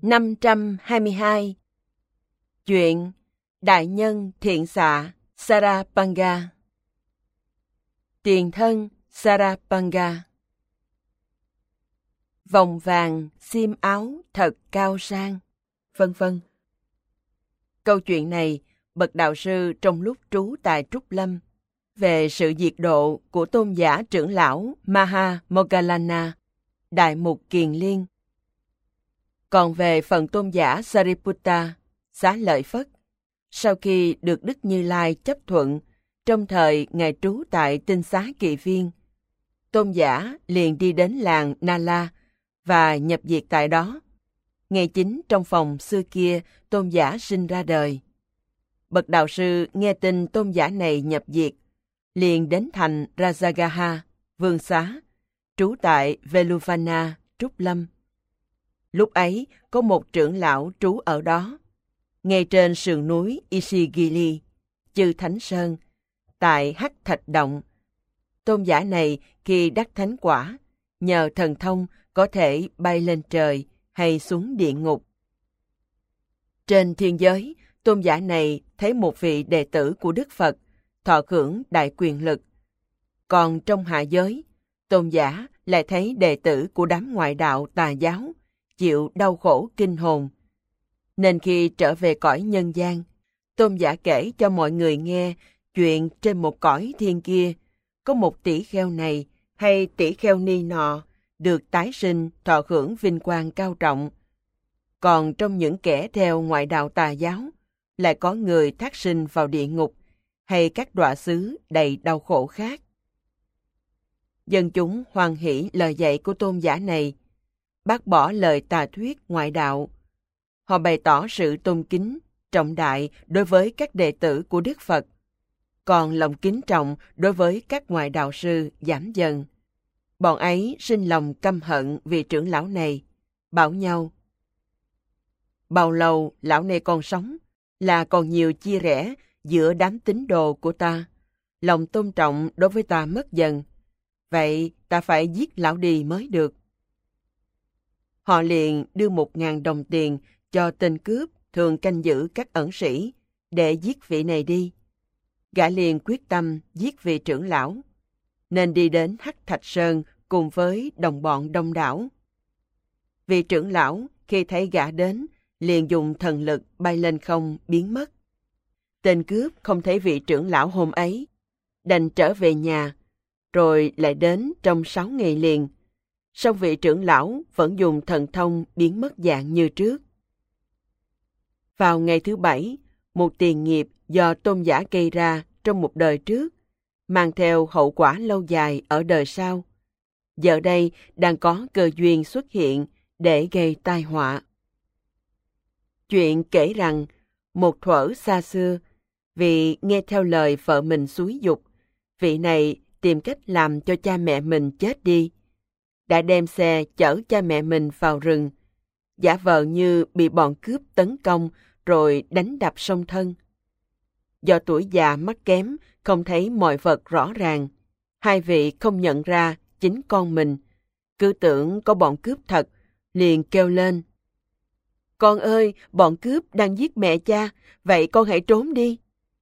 522. Chuyện Đại Nhân Thiện Xạ Sarabanga. Tiền thân Sarabanga. Vòng vàng, xiêm áo thật cao sang, vân vân. Câu chuyện này, bậc đạo sư trong lúc trú tại Trúc Lâm, về sự diệt độ của tôn giả trưởng lão Maha Moggallana, Đại Mục Kiền Liên. Còn về phần tôn giả Sariputta, Xá Lợi Phất, sau khi được Đức Như Lai chấp thuận trong thời Ngài trú tại Tinh Xá Kỳ Viên, tôn giả liền đi đến làng Nala và nhập diệt tại đó. Ngày 9 trong phòng xưa kia, tôn giả sinh ra đời. Bậc đạo sư nghe tin tôn giả này nhập diệt, liền đến thành Rajagaha, Vương Xá, trú tại Veluvana, Trúc Lâm. Lúc ấy, có một trưởng lão trú ở đó, ngay trên sườn núi Ishigili, Chư Thánh Sơn, tại Hắc Thạch Động. Tôn giả này khi đắc thánh quả, nhờ thần thông có thể bay lên trời hay xuống địa ngục. Trên thiên giới, tôn giả này thấy một vị đệ tử của Đức Phật thọ hưởng đại quyền lực. Còn trong hạ giới, tôn giả lại thấy đệ tử của đám ngoại đạo tà giáo chịu đau khổ kinh hồn. Nên khi trở về cõi nhân gian, tôn giả kể cho mọi người nghe chuyện trên một cõi thiên kia, có một tỷ kheo này hay tỷ kheo ni nọ được tái sinh thọ hưởng vinh quang cao trọng. Còn trong những kẻ theo ngoại đạo tà giáo, lại có người thác sinh vào địa ngục hay các đọa xứ đầy đau khổ khác. Dân chúng hoan hỷ lời dạy của tôn giả này, bác bỏ lời tà thuyết ngoại đạo. Họ bày tỏ sự tôn kính, trọng đại đối với các đệ tử của Đức Phật, còn lòng kính trọng đối với các ngoại đạo sư giảm dần. Bọn ấy sinh lòng căm hận vì trưởng lão này, bảo nhau: bao lâu lão này còn sống là còn nhiều chia rẽ giữa đám tín đồ của ta, lòng tôn trọng đối với ta mất dần, vậy ta phải giết lão đi mới được. Họ liền đưa 1.000 đồng tiền cho tên cướp thường canh giữ các ẩn sĩ để giết vị này đi. Gã liền quyết tâm giết vị trưởng lão, nên đi đến Hắc Thạch Sơn cùng với đồng bọn đông đảo. Vị trưởng lão khi thấy gã đến, liền dùng thần lực bay lên không biến mất. Tên cướp không thấy vị trưởng lão hôm ấy, đành trở về nhà, rồi lại đến trong 6 ngày liền. Song vị trưởng lão vẫn dùng thần thông biến mất dạng như trước. Vào ngày thứ 7, một tiền nghiệp do tôn giả gây ra trong một đời trước, mang theo hậu quả lâu dài ở đời sau, giờ đây đang có cơ duyên xuất hiện để gây tai họa. Chuyện kể rằng, một thuở xa xưa, vì nghe theo lời vợ mình xúi giục, vị này tìm cách làm cho cha mẹ mình chết đi, đã đem xe chở cha mẹ mình vào rừng, giả vờ như bị bọn cướp tấn công rồi đánh đập song thân. Do tuổi già mắt kém, không thấy mọi vật rõ ràng, hai vị không nhận ra chính con mình, cứ tưởng có bọn cướp thật, liền kêu lên: con ơi, bọn cướp đang giết mẹ cha, vậy con hãy trốn đi.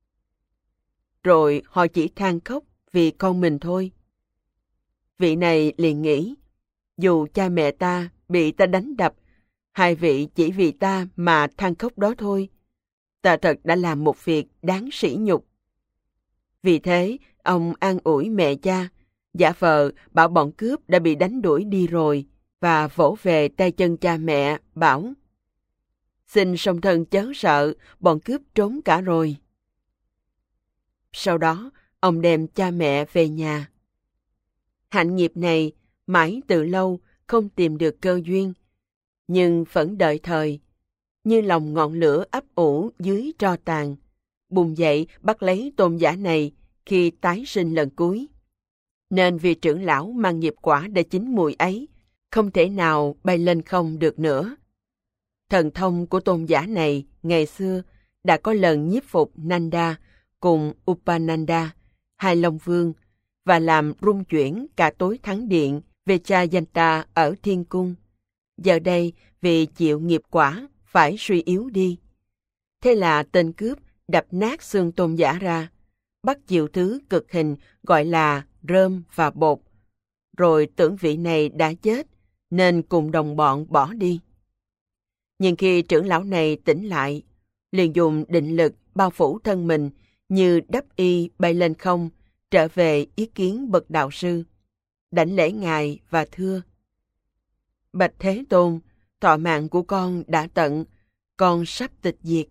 Rồi họ chỉ than khóc vì con mình thôi. Vị này liền nghĩ, dù cha mẹ ta bị ta đánh đập, hai vị chỉ vì ta mà than khóc đó thôi. Ta thật đã làm một việc đáng sỉ nhục. Vì thế, ông an ủi mẹ cha, giả vờ bảo bọn cướp đã bị đánh đuổi đi rồi, và vỗ về tay chân cha mẹ, bảo: xin song thân chớ sợ, bọn cướp trốn cả rồi. Sau đó, ông đem cha mẹ về nhà. Hạnh nghiệp này mãi từ lâu không tìm được cơ duyên, nhưng vẫn đợi thời, như lòng ngọn lửa ấp ủ dưới tro tàn, bùng dậy bắt lấy tôn giả này khi tái sinh lần cuối. Nên vì trưởng lão mang nghiệp quả đã chín mùi ấy, không thể nào bay lên không được nữa. Thần thông của tôn giả này ngày xưa đã có lần nhiếp phục Nanda cùng Upananda, hai Long Vương, và làm rung chuyển cả tối thắng điện Vechayanta ở Thiên Cung. Giờ đây, vì chịu nghiệp quả, phải suy yếu đi. Thế là tên cướp đập nát xương Tôn giả ra, bắt chịu thứ cực hình gọi là rơm và bột, rồi tưởng vị này đã chết, nên cùng đồng bọn bỏ đi. Nhưng khi trưởng lão này tỉnh lại, liền dùng định lực bao phủ thân mình như đắp y bay lên không, trở về ý kiến bậc đạo sư, đảnh lễ ngài và thưa: Bạch Thế Tôn, thọ mạng của con đã tận, con sắp tịch diệt.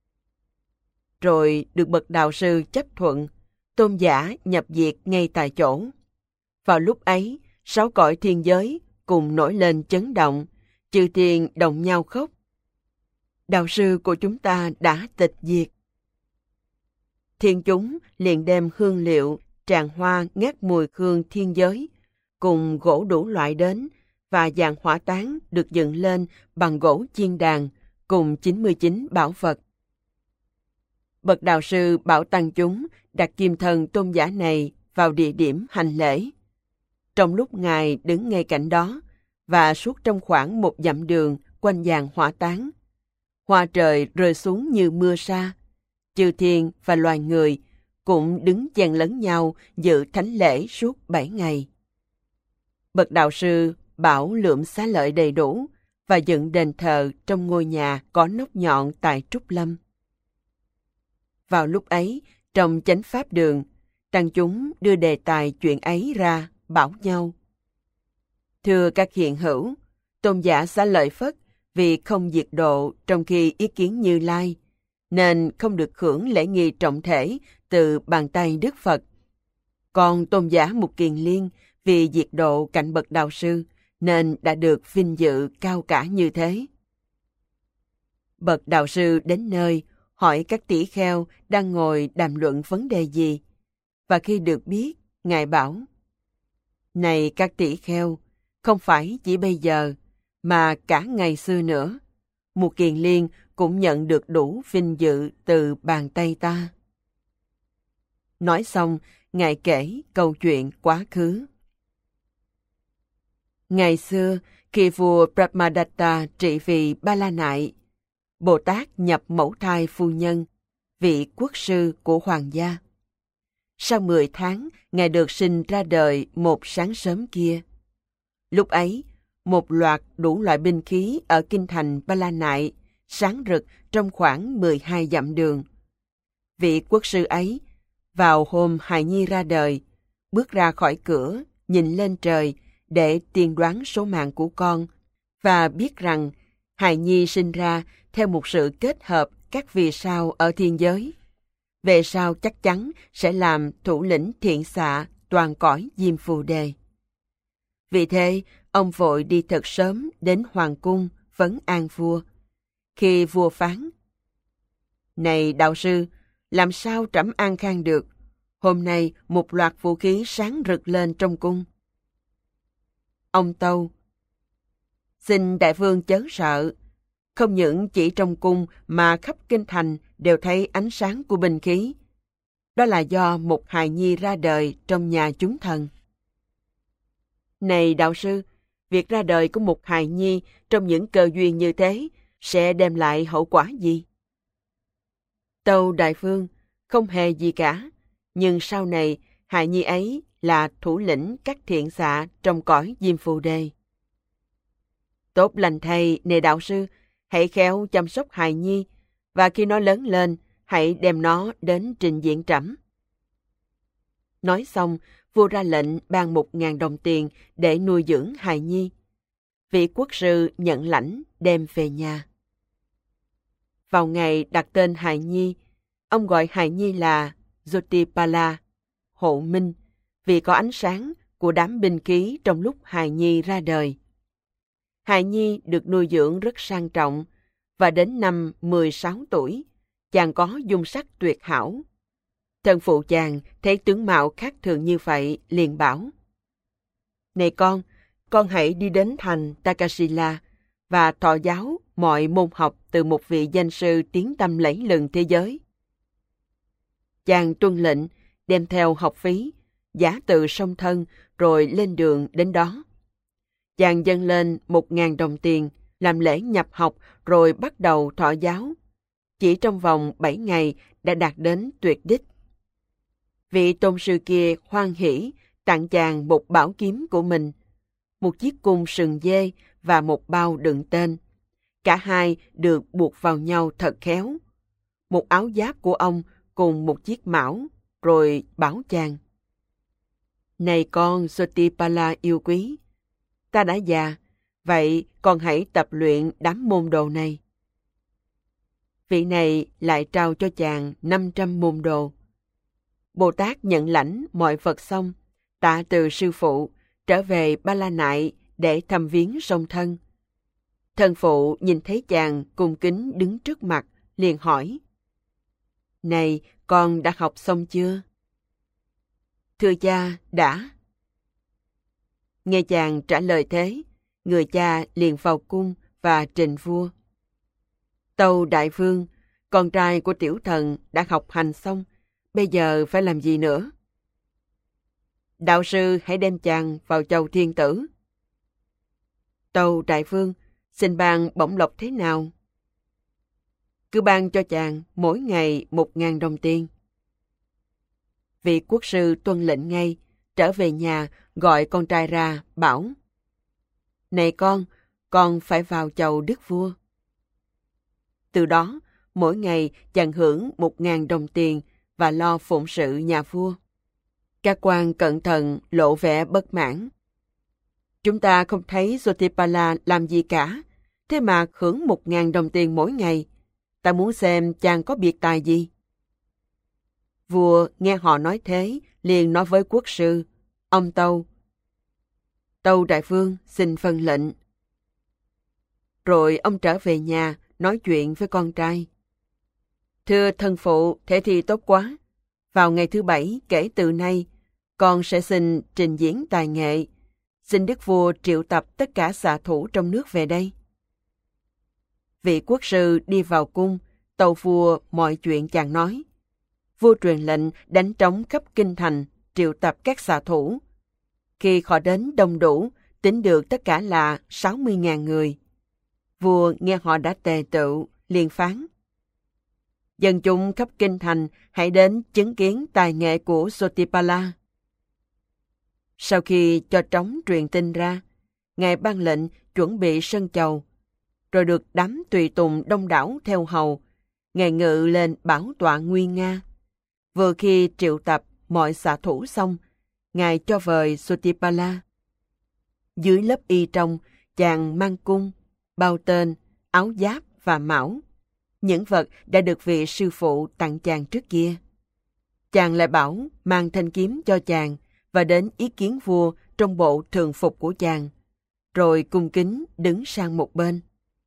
Rồi được bậc đạo sư chấp thuận, Tôn giả nhập diệt ngay tại chỗ. Vào lúc ấy, 6 cõi thiên giới cùng nổi lên chấn động, chư thiên đồng nhau khóc. Đạo sư của chúng ta đã tịch diệt. Thiên chúng liền đem hương liệu, tràng hoa ngát mùi hương thiên giới, cùng gỗ đủ loại đến, và dàn hỏa táng được dựng lên bằng gỗ chiên đàn, cùng 99 bảo vật. Bậc đạo sư bảo tăng chúng đặt kim thân tôn giả này vào địa điểm hành lễ. Trong lúc ngài đứng ngay cạnh đó, và suốt trong khoảng 1 dặm đường quanh dàn hỏa táng, hoa trời rơi xuống như mưa sa, chư thiên và loài người cũng đứng chen lấn nhau dự thánh lễ suốt 7 ngày. Bậc đạo sư bảo lượm xá lợi đầy đủ và dựng đền thờ trong ngôi nhà có nóc nhọn tại Trúc Lâm. Vào lúc ấy, trong chánh pháp đường, tăng chúng đưa đề tài chuyện ấy ra, bảo nhau: Thưa các hiện hữu, tôn giả Xá Lợi Phất vì không diệt độ trong khi ý kiến Như Lai, nên không được hưởng lễ nghi trọng thể từ bàn tay Đức Phật. Còn tôn giả Mục Kiền Liên vì diệt độ cạnh bậc đạo sư, nên đã được vinh dự cao cả như thế. Bậc đạo sư đến nơi, hỏi các tỷ kheo đang ngồi đàm luận vấn đề gì, và khi được biết, ngài bảo: Này các tỷ kheo, không phải chỉ bây giờ, mà cả ngày xưa nữa, Mục Kiền Liên cũng nhận được đủ vinh dự từ bàn tay ta. Nói xong, ngài kể câu chuyện quá khứ. Ngày xưa, khi vua Brahmadatta trị vì Ba La Nại, Bồ Tát nhập mẫu thai phu nhân, vị quốc sư của hoàng gia. Sau 10 tháng, ngài được sinh ra đời một sáng sớm kia. Lúc ấy, một loạt đủ loại binh khí ở kinh thành Ba La Nại sáng rực trong khoảng 12 dặm đường. Vị quốc sư ấy, vào hôm hài nhi ra đời, bước ra khỏi cửa, nhìn lên trời để tiên đoán số mạng của con, và biết rằng hài nhi sinh ra theo một sự kết hợp các vì sao ở thiên giới. Về sau chắc chắn sẽ làm thủ lĩnh thiện xạ toàn cõi Diêm Phù Đề. Vì thế, ông vội đi thật sớm đến hoàng cung vấn an vua. Khi vua phán: Này đạo sư, làm sao trẫm an khang được? Hôm nay một loạt vũ khí sáng rực lên trong cung. Ông tâu: Xin đại vương chớ sợ. Không những chỉ trong cung mà khắp kinh thành đều thấy ánh sáng của binh khí. Đó là do một hài nhi ra đời trong nhà chúng thần. Này đạo sư, việc ra đời của một hài nhi trong những cơ duyên như thế sẽ đem lại hậu quả gì? Tâu đại vương, không hề gì cả. Nhưng sau này, hài nhi ấy là thủ lĩnh các thiện xạ trong cõi Diêm Phù Đề. Tốt lành thay, này đạo sư, hãy khéo chăm sóc hài nhi, và khi nó lớn lên, hãy đem nó đến trình diện trẫm. Nói xong, vua ra lệnh ban 1.000 đồng tiền để nuôi dưỡng hài nhi. Vị quốc sư nhận lãnh đem về nhà. Vào ngày đặt tên hài nhi, ông gọi hài nhi là Jotipala, hộ minh, vì có ánh sáng của đám binh khí trong lúc hài nhi ra đời. Hài nhi được nuôi dưỡng rất sang trọng, và đến năm 16 tuổi, chàng có dung sắc tuyệt hảo. Thân phụ chàng thấy tướng mạo khác thường như vậy, liền bảo: Này con hãy đi đến thành Takasila và thọ giáo mọi môn học từ một vị danh sư tiếng tăm lẫy lừng thế giới. Chàng tuân lệnh, đem theo học phí, giả tự song thân rồi lên đường đến đó. Chàng dâng lên 1.000 đồng tiền, làm lễ nhập học rồi bắt đầu thọ giáo. Chỉ trong vòng 7 ngày đã đạt đến tuyệt đích. Vị tôn sư kia hoan hỉ tặng chàng một bảo kiếm của mình, một chiếc cung sừng dê và một bao đựng tên. Cả hai được buộc vào nhau thật khéo. Một áo giáp của ông cùng một chiếc mão, rồi bảo chàng: Này con Sotipala yêu quý, ta đã già, vậy con hãy tập luyện đám môn đồ này. Vị này lại trao cho chàng 500 môn đồ. Bồ Tát nhận lãnh mọi vật xong, tạ từ sư phụ, trở về Ba La Nại để thăm viếng song thân. Thân phụ nhìn thấy chàng cung kính đứng trước mặt, liền hỏi: Này, con đã học xong chưa? Thưa cha, đã. Nghe chàng trả lời thế, người cha liền vào cung và trình vua: Tâu đại vương, con trai của tiểu thần đã học hành xong, bây giờ phải làm gì nữa? Đạo sư hãy đem chàng vào chầu thiên tử. Tâu đại vương, xin ban bổng lộc thế nào? Cứ ban cho chàng mỗi ngày 1.000 đồng tiền. Vị quốc sư tuân lệnh ngay, trở về nhà gọi con trai ra, bảo: Này con phải vào chầu đức vua. Từ đó, mỗi ngày chàng hưởng 1.000 đồng tiền và lo phụng sự nhà vua. Các quan cẩn thận lộ vẻ bất mãn. Chúng ta không thấy Sotipala làm gì cả, thế mà hưởng 1.000 đồng tiền mỗi ngày. Ta muốn xem chàng có biệt tài gì. Vua nghe họ nói thế, liền nói với quốc sư: Ông Tâu. Tâu đại vương xin phân lệnh. Rồi ông trở về nhà, nói chuyện với con trai. Thưa thân phụ, thế thì tốt quá. Vào ngày thứ 7 kể từ nay, con sẽ xin trình diễn tài nghệ. Xin đức vua triệu tập tất cả xạ thủ trong nước về đây. Vị quốc sư đi vào cung, tâu vua mọi chuyện chàng nói. Vua truyền lệnh đánh trống khắp kinh thành, triệu tập các xạ thủ. Khi họ đến đông đủ, tính được tất cả là 60.000 người. Vua nghe họ đã tề tựu, liền phán: Dân chúng khắp kinh thành hãy đến chứng kiến tài nghệ của Sotipala. Sau khi cho trống truyền tin ra, ngài ban lệnh chuẩn bị sân chầu, rồi được đám tùy tùng đông đảo theo hầu, ngài ngự lên bảo tọa nguy nga. Vừa khi triệu tập mọi xạ thủ xong, ngài cho vời Sotipala. Dưới lớp y trong, chàng mang cung, bao tên, áo giáp và mão, những vật đã được vị sư phụ tặng chàng trước kia. Chàng lại bảo mang thanh kiếm cho chàng và đến ý kiến vua trong bộ thường phục của chàng, rồi cung kính đứng sang một bên.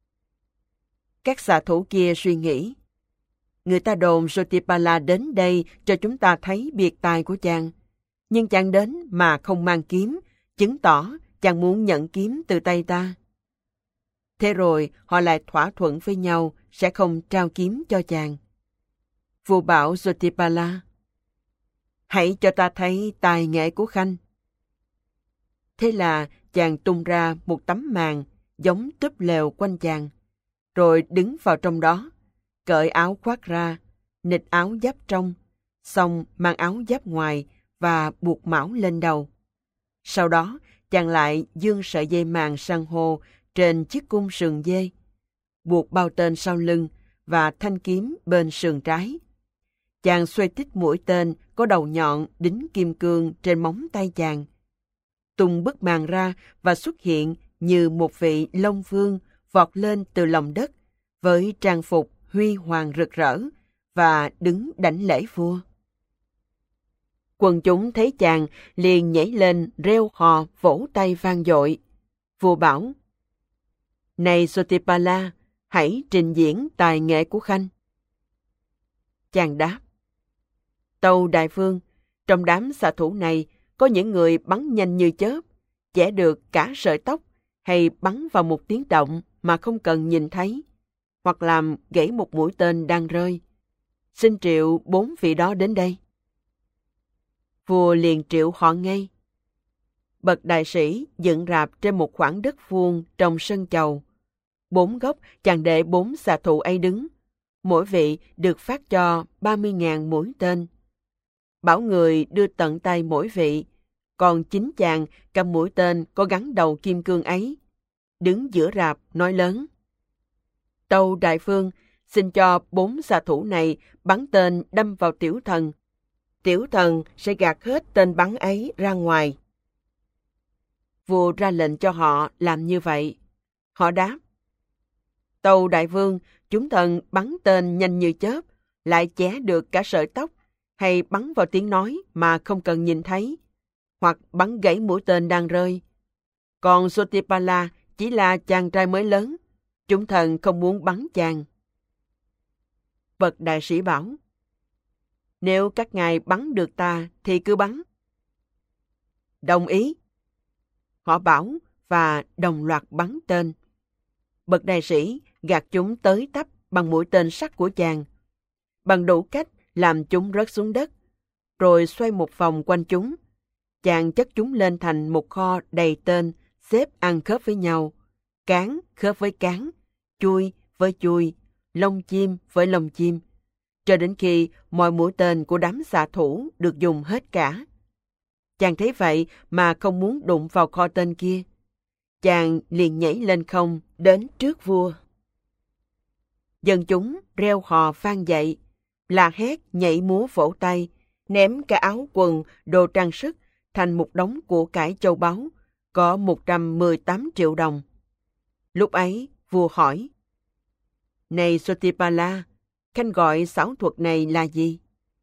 Các xạ thủ kia suy nghĩ: người ta đồn Sotipala đến đây cho chúng ta thấy biệt tài của chàng, nhưng chàng đến mà không mang kiếm, chứng tỏ chàng muốn nhận kiếm từ tay ta. Thế rồi họ lại thỏa thuận với nhau sẽ không trao kiếm cho chàng. Vua bảo Sotipala: hãy cho ta thấy tài nghệ của khanh. Thế là chàng tung ra một tấm màn giống túp lều quanh chàng, rồi đứng vào trong đó, cởi áo khoác ra, nịt áo giáp trong, xong mang áo giáp ngoài và buộc mão lên đầu. Sau đó, chàng lại dương sợi dây màng san hô trên chiếc cung sừng dê, buộc bao tên sau lưng và thanh kiếm bên sườn trái. Chàng xoay tít mũi tên có đầu nhọn đính kim cương trên móng tay chàng, tung bức màn ra và xuất hiện như một vị Long Vương vọt lên từ lòng đất với trang phục huy hoàng rực rỡ và đứng đảnh lễ vua. Quần chúng thấy chàng liền nhảy lên reo hò vỗ tay vang dội. Vua bảo: này Sotipala, hãy trình diễn tài nghệ của khanh. Chàng đáp: tâu đại vương, trong đám xạ thủ này có những người bắn nhanh như chớp, chẻ được cả sợi tóc, hay bắn vào một tiếng động mà không cần nhìn thấy, hoặc làm gãy một mũi tên đang rơi. Xin triệu 4 vị đó đến đây. Vua liền triệu họ ngay. Bậc đại sĩ dựng rạp trên một khoảng đất vuông trong sân chầu. 4 góc chàng để 4 xạ thủ ấy đứng. Mỗi vị được phát cho 30.000 mũi tên. Bảo người đưa tận tay mỗi vị, còn chính chàng cầm mũi tên có gắn đầu kim cương ấy. Đứng giữa rạp nói lớn: Tâu đại vương, xin cho 4 xạ thủ này bắn tên đâm vào tiểu thần. Tiểu thần sẽ gạt hết tên bắn ấy ra ngoài. Vua ra lệnh cho họ làm như vậy. Họ đáp: Tâu đại vương, chúng thần bắn tên nhanh như chớp, lại chẻ được cả sợi tóc, hay bắn vào tiếng nói mà không cần nhìn thấy, hoặc bắn gãy mũi tên đang rơi. Còn Sotipala chỉ là chàng trai mới lớn, chúng thần không muốn bắn chàng. Bậc đại sĩ bảo: Nếu các ngài bắn được ta thì cứ bắn. Đồng ý. Họ bảo và đồng loạt bắn tên. Bậc đại sĩ gạt chúng tới tấp bằng mũi tên sắt của chàng, bằng đủ cách làm chúng rớt xuống đất, rồi xoay một vòng quanh chúng. Chàng chất chúng lên thành một kho đầy tên, xếp ăn khớp với nhau, cán khớp với cán, chui với chui, lông chim với lông chim, cho đến khi mọi mũi tên của đám xạ thủ được dùng hết cả. Chàng thấy vậy mà không muốn đụng vào kho tên kia. Chàng liền nhảy lên không đến trước vua. Dân chúng reo hò vang dậy, la hét nhảy múa vỗ tay, ném cả áo quần, đồ trang sức thành một đống của cải châu báu, có 118 triệu đồng. Lúc ấy, vua hỏi: Này Sotipala, khanh gọi xảo thuật này là gì?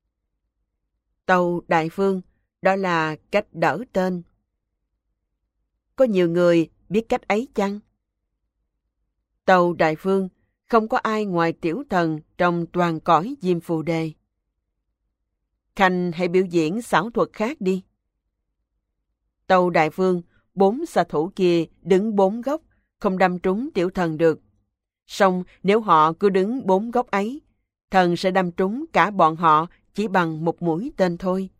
Tâu đại vương, đó là cách đỡ tên. Có nhiều người biết cách ấy chăng? Tâu đại vương, không có ai ngoài tiểu thần trong toàn cõi Diêm Phù Đề. Khanh hãy biểu diễn xảo thuật khác đi. Tâu đại vương, 4 xạ thủ kia đứng 4 góc, không đâm trúng tiểu thần được. Song nếu họ cứ đứng 4 góc ấy, thần sẽ đâm trúng cả bọn họ chỉ bằng một mũi tên thôi.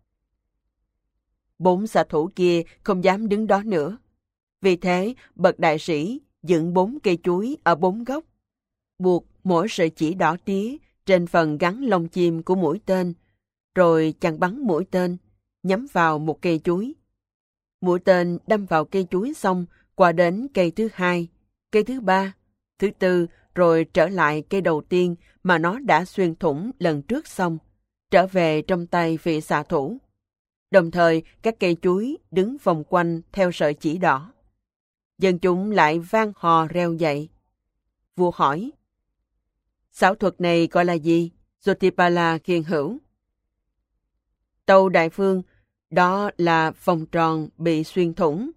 4 xạ thủ kia không dám đứng đó nữa. Vì thế, bậc đại sĩ dựng 4 cây chuối ở 4 góc, buộc mỗi sợi chỉ đỏ tía trên phần gắn lông chim của mũi tên, rồi chàng bắn mũi tên, nhắm vào một cây chuối. Mũi tên đâm vào cây chuối xong, qua đến cây thứ 2, cây thứ 3, thứ 4, rồi trở lại cây đầu tiên mà nó đã xuyên thủng lần trước xong, trở về trong tay vị xạ thủ. Đồng thời, các cây chuối đứng vòng quanh theo sợi chỉ đỏ. Dân chúng lại vang hò reo dậy. Vua hỏi: Xảo thuật này gọi là gì, Sotipala kiên hữu? Tâu đại vương, đó là vòng tròn bị xuyên thủng.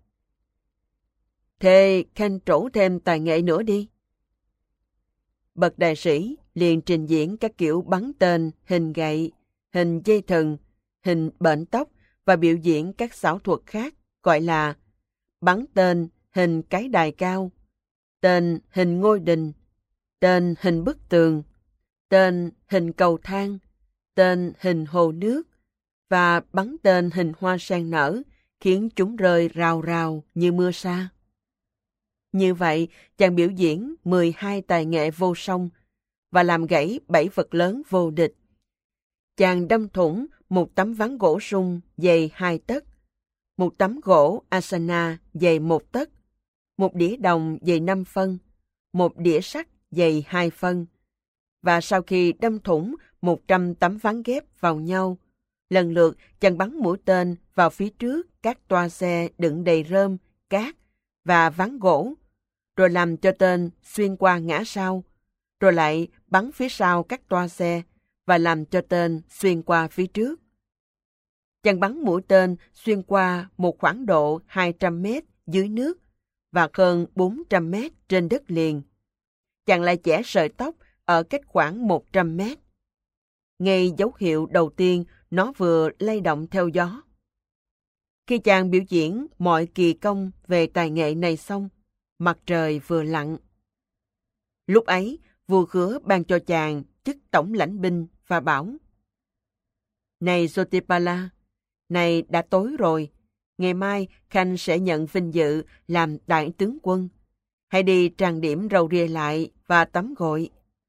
Thế khanh trổ thêm tài nghệ nữa đi. Bậc đại sĩ liền trình diễn các kiểu bắn tên, hình gậy, hình dây thừng, hình bện tóc và biểu diễn các xảo thuật khác gọi là bắn tên hình cái đài cao, tên hình ngôi đình, tên hình bức tường, tên hình cầu thang, tên hình hồ nước và bắn tên hình hoa sen nở, khiến chúng rơi rào rào như mưa sa. Như vậy, chàng biểu diễn 12 tài nghệ vô song và làm gãy 7 vật lớn vô địch. Chàng đâm thủng một tấm ván gỗ sung dày 2 tấc, một tấm gỗ asana dày 1 tấc, một đĩa đồng dày 5 phân, một đĩa sắt dày 2 phân. Và sau khi đâm thủng 100 tấm ván ghép vào nhau, lần lượt chàng bắn mũi tên vào phía trước các toa xe đựng đầy rơm, cát và ván gỗ, rồi làm cho tên xuyên qua ngã sau, rồi lại bắn phía sau các toa xe và làm cho tên xuyên qua phía trước. Chàng bắn mũi tên xuyên qua một khoảng độ 200 mét dưới nước và hơn 400 mét trên đất liền. Chàng lại chẻ sợi tóc ở cách khoảng 100 mét. Ngay dấu hiệu đầu tiên, nó vừa lay động theo gió. Khi chàng biểu diễn mọi kỳ công về tài nghệ này xong, mặt trời vừa lặn. Lúc ấy, vua hứa ban cho chàng chức tổng lãnh binh và bảo: Này Sotipala, này đã tối rồi, Ngày mai Khanh sẽ nhận vinh dự làm đại tướng quân. Hãy đi trang điểm râu ria lại và tắm gội.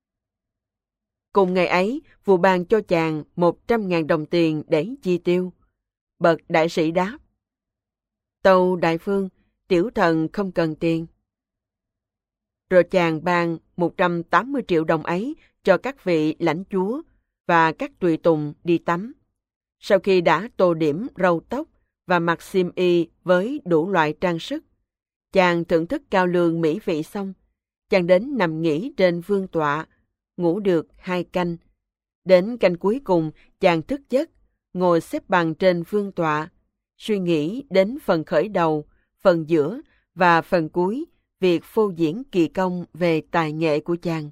Cùng ngày ấy, vua ban cho chàng 100.000 đồng tiền để chi tiêu. Bậc đại sĩ đáp: Tâu đại phương, tiểu thần không cần tiền. Rồi chàng ban 180 triệu đồng ấy cho các vị lãnh chúa và các tùy tùng đi tắm. Sau khi đã tô điểm râu tóc và mặc xiêm y với đủ loại trang sức, chàng thưởng thức cao lương mỹ vị xong, chàng đến nằm nghỉ trên vương tọa, ngủ được 2 canh. Đến canh cuối cùng, chàng thức giấc, ngồi xếp bằng trên vương tọa, suy nghĩ đến phần khởi đầu, phần giữa và phần cuối, việc phô diễn kỳ công về tài nghệ của chàng.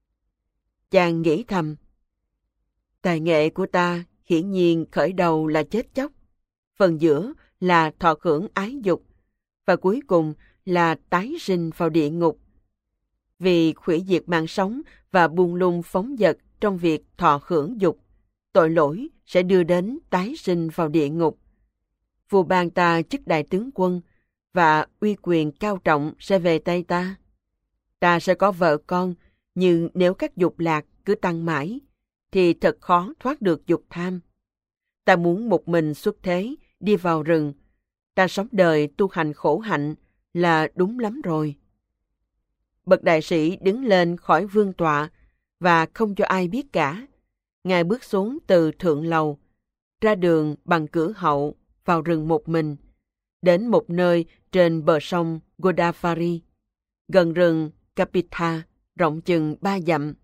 Chàng nghĩ thầm: tài nghệ của ta hiển nhiên khởi đầu là chết chóc, phần giữa là thọ hưởng ái dục, và cuối cùng là tái sinh vào địa ngục. Vì hủy diệt mạng sống và buông lung phóng dật trong việc thọ hưởng dục, tội lỗi sẽ đưa đến tái sinh vào địa ngục. Vua ban ta chức đại tướng quân, và uy quyền cao trọng sẽ về tay ta. Ta sẽ có vợ con, nhưng nếu các dục lạc cứ tăng mãi, thì thật khó thoát được dục tham. Ta muốn một mình xuất thế, đi vào rừng. Ta sống đời tu hành khổ hạnh là đúng lắm rồi. Bậc đại sĩ đứng lên khỏi vương tọa, và không cho ai biết cả. Ngài bước xuống từ thượng lầu, ra đường bằng cửa hậu, vào rừng một mình, đến một nơi trên bờ sông Godavari, gần rừng Kapitha, rộng chừng 3 dặm.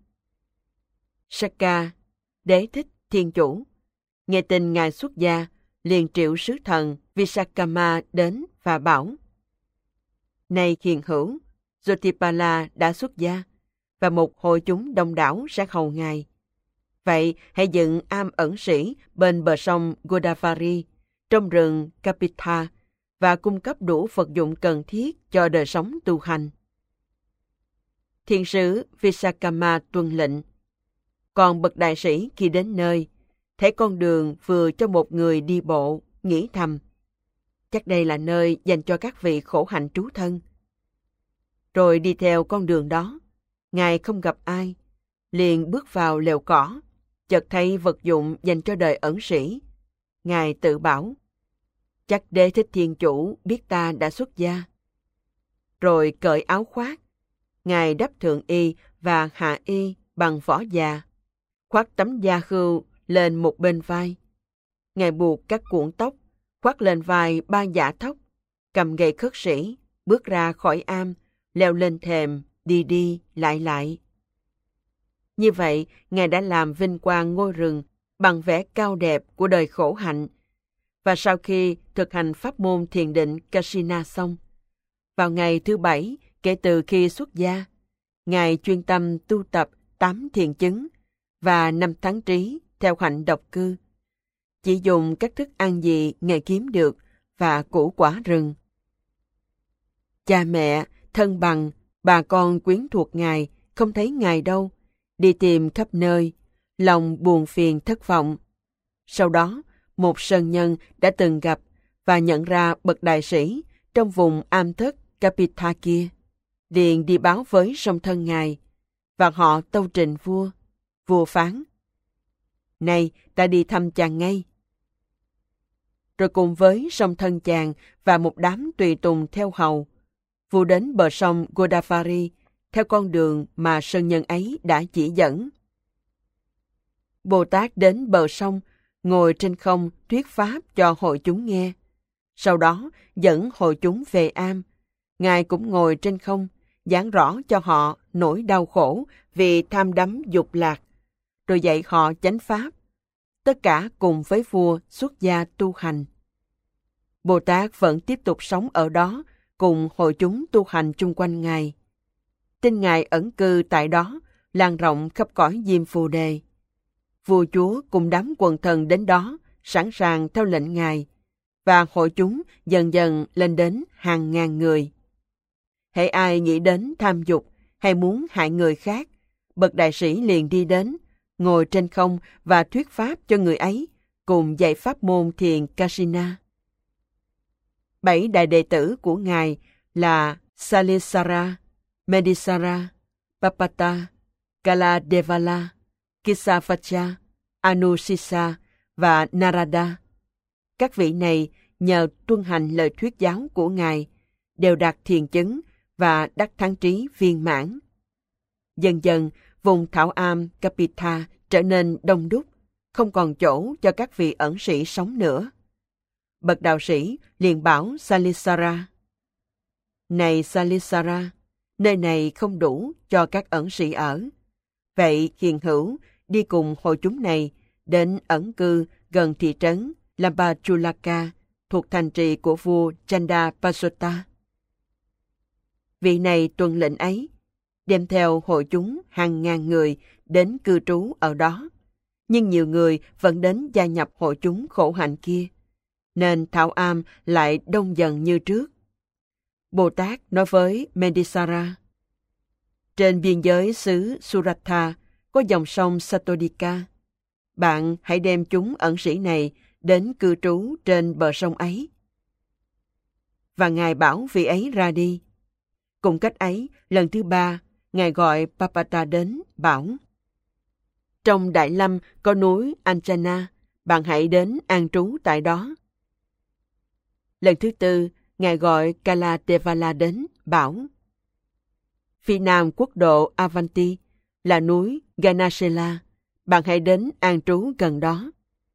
Shaka, đế thích thiên chủ, nghe tin ngài xuất gia, liền triệu sứ thần Visakama đến và bảo: Này hiền hữu, Jotipala đã xuất gia, và một hội chúng đông đảo sẽ hầu ngài. Vậy hãy dựng am ẩn sĩ bên bờ sông Godavari, trong rừng Kapitha, và cung cấp đủ vật dụng cần thiết cho đời sống tu hành. Thiên sứ Visakama tuân lệnh. Còn bậc đại sĩ khi đến nơi, thấy con đường vừa cho một người đi bộ, nghĩ thầm: chắc đây là nơi dành cho các vị khổ hạnh trú thân. Rồi đi theo con đường đó, ngài không gặp ai, liền bước vào lều cỏ, chợt thấy vật dụng dành cho đời ẩn sĩ. Ngài tự bảo: chắc đế thích thiên chủ biết ta đã xuất gia. Rồi cởi áo khoác, ngài đắp thượng y và hạ y bằng vỏ già, khoác tấm da khưu lên một bên vai. Ngài buộc các cuộn tóc, khoác lên vai 3 giả thóc, cầm gậy khất sĩ, bước ra khỏi am, leo lên thềm, đi lại. Như vậy, ngài đã làm vinh quang ngôi rừng bằng vẻ cao đẹp của đời khổ hạnh. Và sau khi thực hành pháp môn thiền định Kasina xong, vào ngày thứ 7 kể từ khi xuất gia, ngài chuyên tâm tu tập 8 thiền chứng và 5 tháng trí theo hạnh độc cư, chỉ dùng các thức ăn gì ngài kiếm được và củ quả rừng. Cha mẹ, thân bằng, bà con quyến thuộc ngài không thấy ngài đâu, đi tìm khắp nơi, lòng buồn phiền thất vọng. Sau đó, một sơn nhân đã từng gặp và nhận ra bậc đại sĩ trong vùng am thất Kapitha kia, liền đi báo với song thân ngài, và họ tâu trình vua. Vua phán: Này, ta đi thăm chàng ngay. Rồi cùng với song thân chàng và một đám tùy tùng theo hầu, vua đến bờ sông Godavari theo con đường mà sơn nhân ấy đã chỉ dẫn. Bồ Tát đến bờ sông, ngồi trên không thuyết pháp cho hội chúng nghe. Sau đó dẫn hội chúng về am. Ngài cũng ngồi trên không, giảng rõ cho họ nỗi đau khổ vì tham đắm dục lạc, rồi dạy họ chánh pháp. Tất cả cùng với vua xuất gia tu hành. Bồ Tát vẫn tiếp tục sống ở đó cùng hội chúng tu hành chung quanh ngài. Tin ngài ẩn cư tại đó lan rộng khắp cõi Diêm Phù Đề. Vua chúa cùng đám quần thần đến đó, sẵn sàng theo lệnh ngài, và hội chúng dần dần lên đến hàng ngàn người. Hễ ai nghĩ đến tham dục hay muốn hại người khác, bậc đại sĩ liền đi đến, ngồi trên không và thuyết pháp cho người ấy, cùng dạy pháp môn thiền Kasina. 7 đại đệ tử của Ngài là Salisara, Medisara, Papata, Kaladevala, Kisavacha, Anusisa và Narada. Các vị này nhờ tuân hành lời thuyết giáo của Ngài đều đạt thiền chứng và đắc thắng trí viên mãn. Dần dần, vùng Thảo Am Kapitha trở nên đông đúc, không còn chỗ cho các vị ẩn sĩ sống nữa. Bậc đạo sĩ liền bảo Salisara: Này Salisara, nơi này không đủ cho các ẩn sĩ ở. Vậy hiền hữu đi cùng hội chúng này đến ẩn cư gần thị trấn Lambachulaka thuộc thành trì của vua Chandapasota. Vị này tuân lệnh ấy, đem theo hội chúng hàng ngàn người đến cư trú ở đó. Nhưng nhiều người vẫn đến gia nhập hội chúng khổ hạnh kia, nên Thảo Am lại đông dần như trước. Bồ Tát nói với Medisara: Trên biên giới xứ Suratha có dòng sông Satodika. Bạn hãy đem chúng ẩn sĩ này đến cư trú trên bờ sông ấy. Và Ngài bảo vị ấy ra đi. Cùng cách ấy, lần thứ 3, Ngài gọi Papata đến, bảo: Trong Đại Lâm có núi Anjana, bạn hãy đến an trú tại đó. Lần thứ 4, Ngài gọi Kaladevala đến, bảo: Phía nam quốc độ Avanti là núi Ganasela, bạn hãy đến an trú gần đó.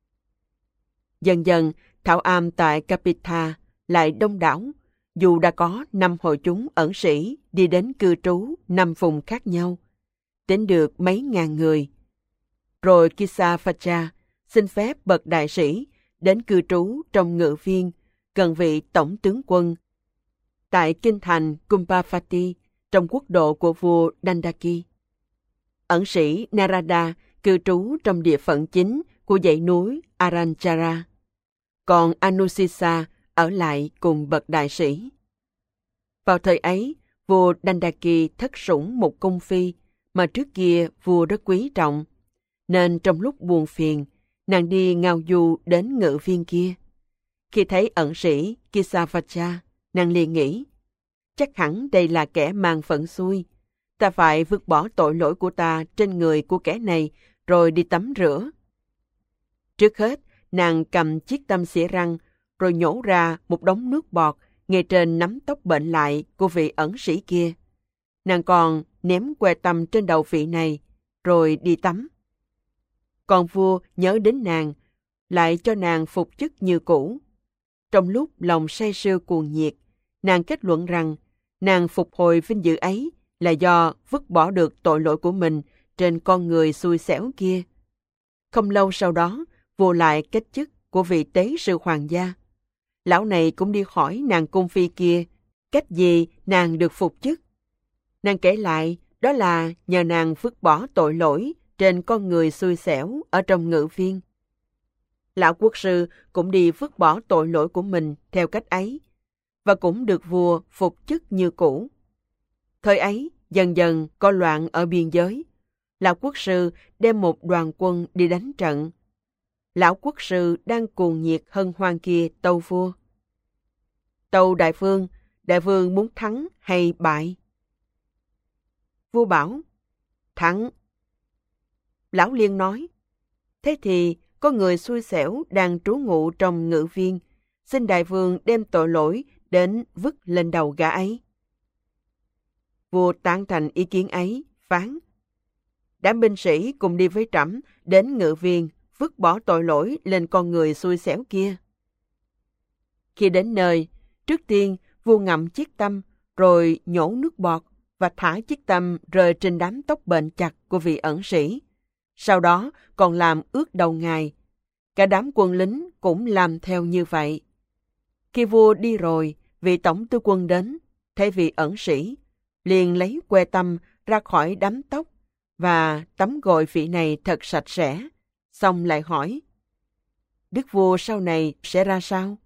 Dần dần, Thảo Am tại Kapitha lại đông đảo, dù đã có 5 hội chúng ẩn sĩ đi đến cư trú 5 vùng khác nhau, tính được mấy ngàn người. Rồi Kisavacha xin phép bậc đại sĩ đến cư trú trong ngự viên gần vị tổng tướng quân tại kinh thành Kumbhapati trong quốc độ của vua Dandaki. Ẩn sĩ Narada cư trú trong địa phận chính của dãy núi Aranchara, còn Anusisa ở lại cùng bậc đại sĩ. Vào thời ấy, vua Dandaki thất sủng một cung phi mà trước kia vua rất quý trọng, nên trong lúc buồn phiền, nàng đi ngao du đến ngự viên kia. Khi thấy ẩn sĩ Kisavacha, nàng liền nghĩ: chắc hẳn đây là kẻ mang phận xui. Ta phải vứt bỏ tội lỗi của ta trên người của kẻ này rồi đi tắm rửa. Trước hết, nàng cầm chiếc tăm xỉa răng rồi nhổ ra một đống nước bọt ngay trên nắm tóc bệnh lại của vị ẩn sĩ kia. Nàng còn ném que tăm trên đầu vị này rồi đi tắm. Còn vua nhớ đến nàng, lại cho nàng phục chức như cũ. Trong lúc lòng say sưa cuồng nhiệt, nàng kết luận rằng nàng phục hồi vinh dự ấy là do vứt bỏ được tội lỗi của mình trên con người xui xẻo kia. Không lâu sau đó, vua lại kết chức của vị tế sư hoàng gia. Lão này cũng đi hỏi nàng cung phi kia cách gì nàng được phục chức. Nàng kể lại đó là nhờ nàng vứt bỏ tội lỗi trên con người xui xẻo ở trong ngự viên. Lão quốc sư cũng đi vứt bỏ tội lỗi của mình theo cách ấy, và cũng được vua phục chức như cũ. Thời ấy, dần dần có loạn ở biên giới. Lão quốc sư đem một đoàn quân đi đánh trận. Lão quốc sư đang cuồng nhiệt hân hoan kia tâu vua: Tâu đại vương muốn thắng hay bại? Vua bảo: thắng. Lão liền nói: thế thì có người xui xẻo đang trú ngụ trong ngự viên, xin đại vương đem tội lỗi đến vứt lên đầu gã ấy. Vua tán thành ý kiến ấy, phán: đám binh sĩ cùng đi với trẫm đến ngự viên vứt bỏ tội lỗi lên con người xui xẻo kia. Khi đến nơi, trước tiên vua ngậm chiếc tăm rồi nhổ nước bọt và thả chiếc tăm rơi trên đám tóc bệnh chặt của vị ẩn sĩ. Sau đó còn làm ướt đầu ngài. Cả đám quân lính cũng làm theo như vậy. Khi vua đi rồi, vị tổng tư quân đến, thấy vị ẩn sĩ, liền lấy que tăm ra khỏi đám tóc và tắm gội vị này thật sạch sẽ, xong lại hỏi: đức vua sau này sẽ ra sao?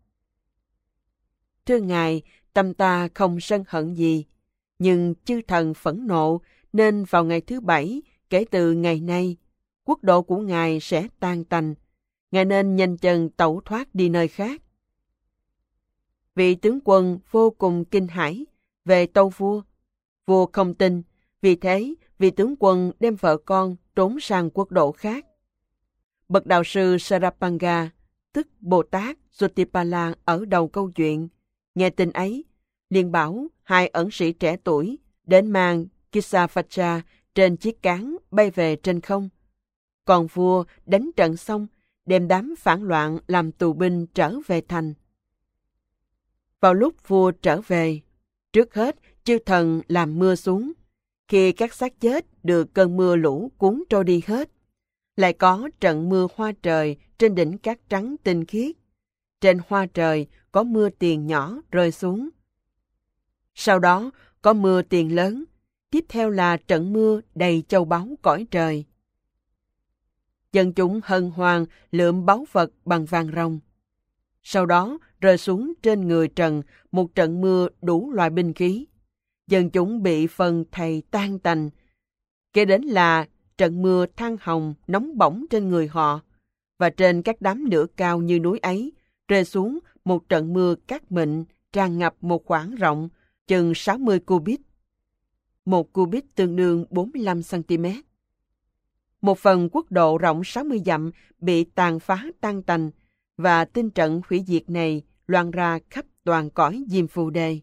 Thưa ngài, tâm ta không sân hận gì, nhưng chư thần phẫn nộ nên vào ngày thứ 7 kể từ ngày nay, quốc độ của ngài sẽ tan tành. Ngài nên nhanh chân tẩu thoát đi nơi khác. Vị tướng quân vô cùng kinh hãi về tâu vua. Vua không tin, vì thế vị tướng quân đem vợ con trốn sang quốc độ khác. Bậc đạo sư Sarapanga, tức Bồ Tát Jotipala ở đầu câu chuyện, nghe tin ấy, liền bảo hai ẩn sĩ trẻ tuổi đến mang Kisavacha trên chiếc cán bay về trên không. Còn vua đánh trận xong, đem đám phản loạn làm tù binh trở về thành. Vào lúc vua trở về, trước hết chư thần làm mưa xuống. Khi các xác chết được cơn mưa lũ cuốn trôi đi hết, lại có trận mưa hoa trời trên đỉnh cát trắng tinh khiết. Trên hoa trời có mưa tiền nhỏ rơi xuống. Sau đó có mưa tiền lớn, tiếp theo là trận mưa đầy châu báu cõi trời. Dân chúng hân hoan lượm báu vật bằng vàng ròng. Sau đó rơi xuống trên người Trần một trận mưa đủ loại binh khí. Dân chúng bị phân thây tan tành. Kế đến là trận mưa than hồng nóng bỏng trên người họ, và trên các đám lửa cao như núi ấy rơi xuống một trận mưa cát mịn tràn ngập một khoảng rộng chừng 60 cubit. Một cubit tương đương 45 cm. Một phần quốc độ rộng 60 dặm bị tàn phá tan tành, và tin trận hủy diệt này loan ra khắp toàn cõi Diêm Phù Đề.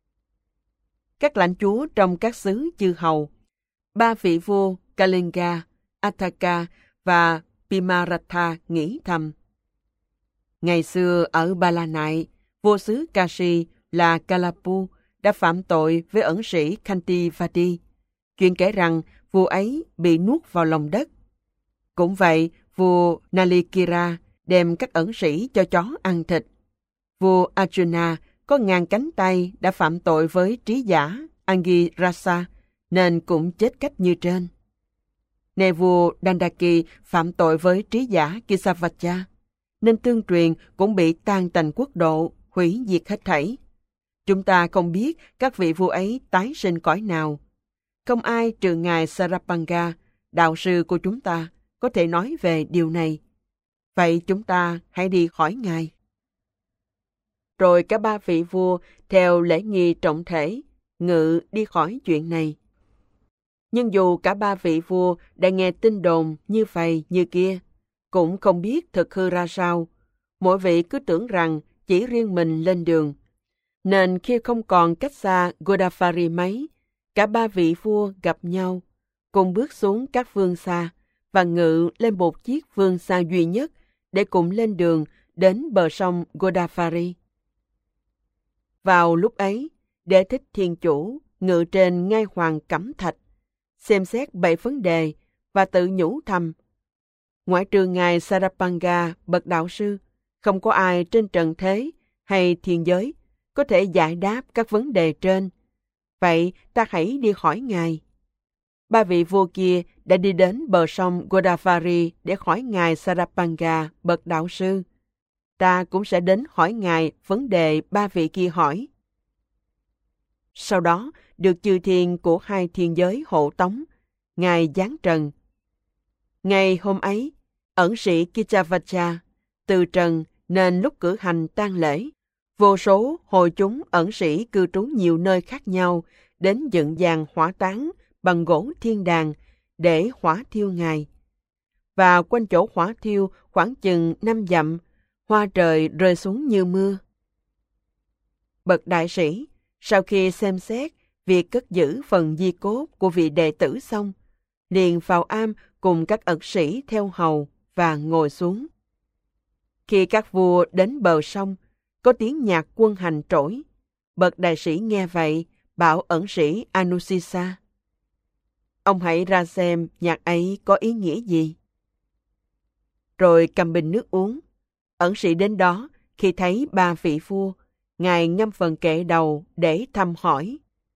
Các lãnh chúa trong các xứ chư hầu, ba vị vua Kalinga, Atthaka và Pimaratha nghĩ thầm. Ngày xưa ở Ba La Nại, vua xứ Kashi là Kalapu đã phạm tội với ẩn sĩ Khantivati. Chuyện kể rằng vua ấy bị nuốt vào lòng đất. Cũng vậy, vua Nalikira đem các ẩn sĩ cho chó ăn thịt. Vua Arjuna có 1000 cánh tay đã phạm tội với trí giả Angirasa, nên cũng chết cách như trên. Nay vua Dandaki phạm tội với trí giả Kisavacha, nên tương truyền cũng bị tan tành quốc độ, hủy diệt hết thảy. Chúng ta không biết các vị vua ấy tái sinh cõi nào. Không ai trừ ngài Sarapanga, đạo sư của chúng ta, có thể nói về điều này. Vậy chúng ta hãy đi hỏi ngài. Rồi cả ba vị vua theo lễ nghi trọng thể ngự đi khỏi chuyện này. Nhưng dù cả ba vị vua đã nghe tin đồn như vậy như kia, cũng không biết thực hư ra sao. Mỗi vị cứ tưởng rằng chỉ riêng mình lên đường. Nên khi không còn cách xa Godafari mấy, cả ba vị vua gặp nhau, cùng bước xuống các vương xa và ngự lên một chiếc vương xa duy nhất để cùng lên đường đến bờ sông Godafari. Vào lúc ấy, Đế Thích Thiên Chủ ngự trên ngai hoàng cẩm thạch, xem xét 7 vấn đề và tự nhủ thầm. Ngoại trừ ngài Sarapanga bậc đạo sư, không có ai trên trần thế hay thiên giới có thể giải đáp các vấn đề trên. Vậy ta hãy đi hỏi ngài. Ba vị vua kia đã đi đến bờ sông Godafari để hỏi ngài Sarapanga bậc đạo sư. Ta cũng sẽ đến hỏi ngài vấn đề ba vị kia hỏi. Sau đó được chư thiên của hai thiên giới hộ tống, ngài giáng trần. Ngày hôm ấy, ẩn sĩ Kichavacha từ trần nên lúc cử hành tang lễ, vô số hội chúng ẩn sĩ cư trú nhiều nơi khác nhau đến dựng dàn hỏa táng bằng gỗ thiên đàng để hỏa thiêu ngài. Và quanh chỗ hỏa thiêu khoảng chừng 5 dặm, hoa trời rơi xuống như mưa. Bậc đại sĩ, sau khi xem xét việc cất giữ phần di cốt của vị đệ tử xong, liền vào am cùng các ẩn sĩ theo hầu và ngồi xuống. Khi các vua đến bờ sông, có tiếng nhạc quân hành trỗi. Bậc đại sĩ nghe vậy, bảo ẩn sĩ Anusisa: ông hãy ra xem nhạc ấy có ý nghĩa gì. Rồi cầm bình nước uống. Ẩn sĩ đến đó, khi thấy ba vị vua, ngài ngâm phần kệ đầu để thăm hỏi.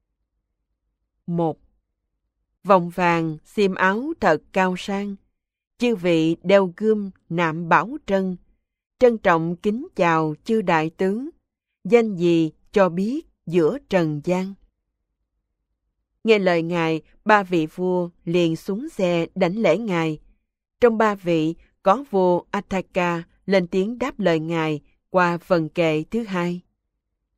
1. Vòng vàng, xiêm áo thật cao sang, chư vị đeo gươm nạm bảo trân, trân trọng kính chào chư đại tướng, danh gì cho biết giữa trần gian. Nghe lời ngài, ba vị vua liền xuống xe đảnh lễ ngài. Trong ba vị, có vua Atthaka lên tiếng đáp lời ngài qua phần kệ thứ hai.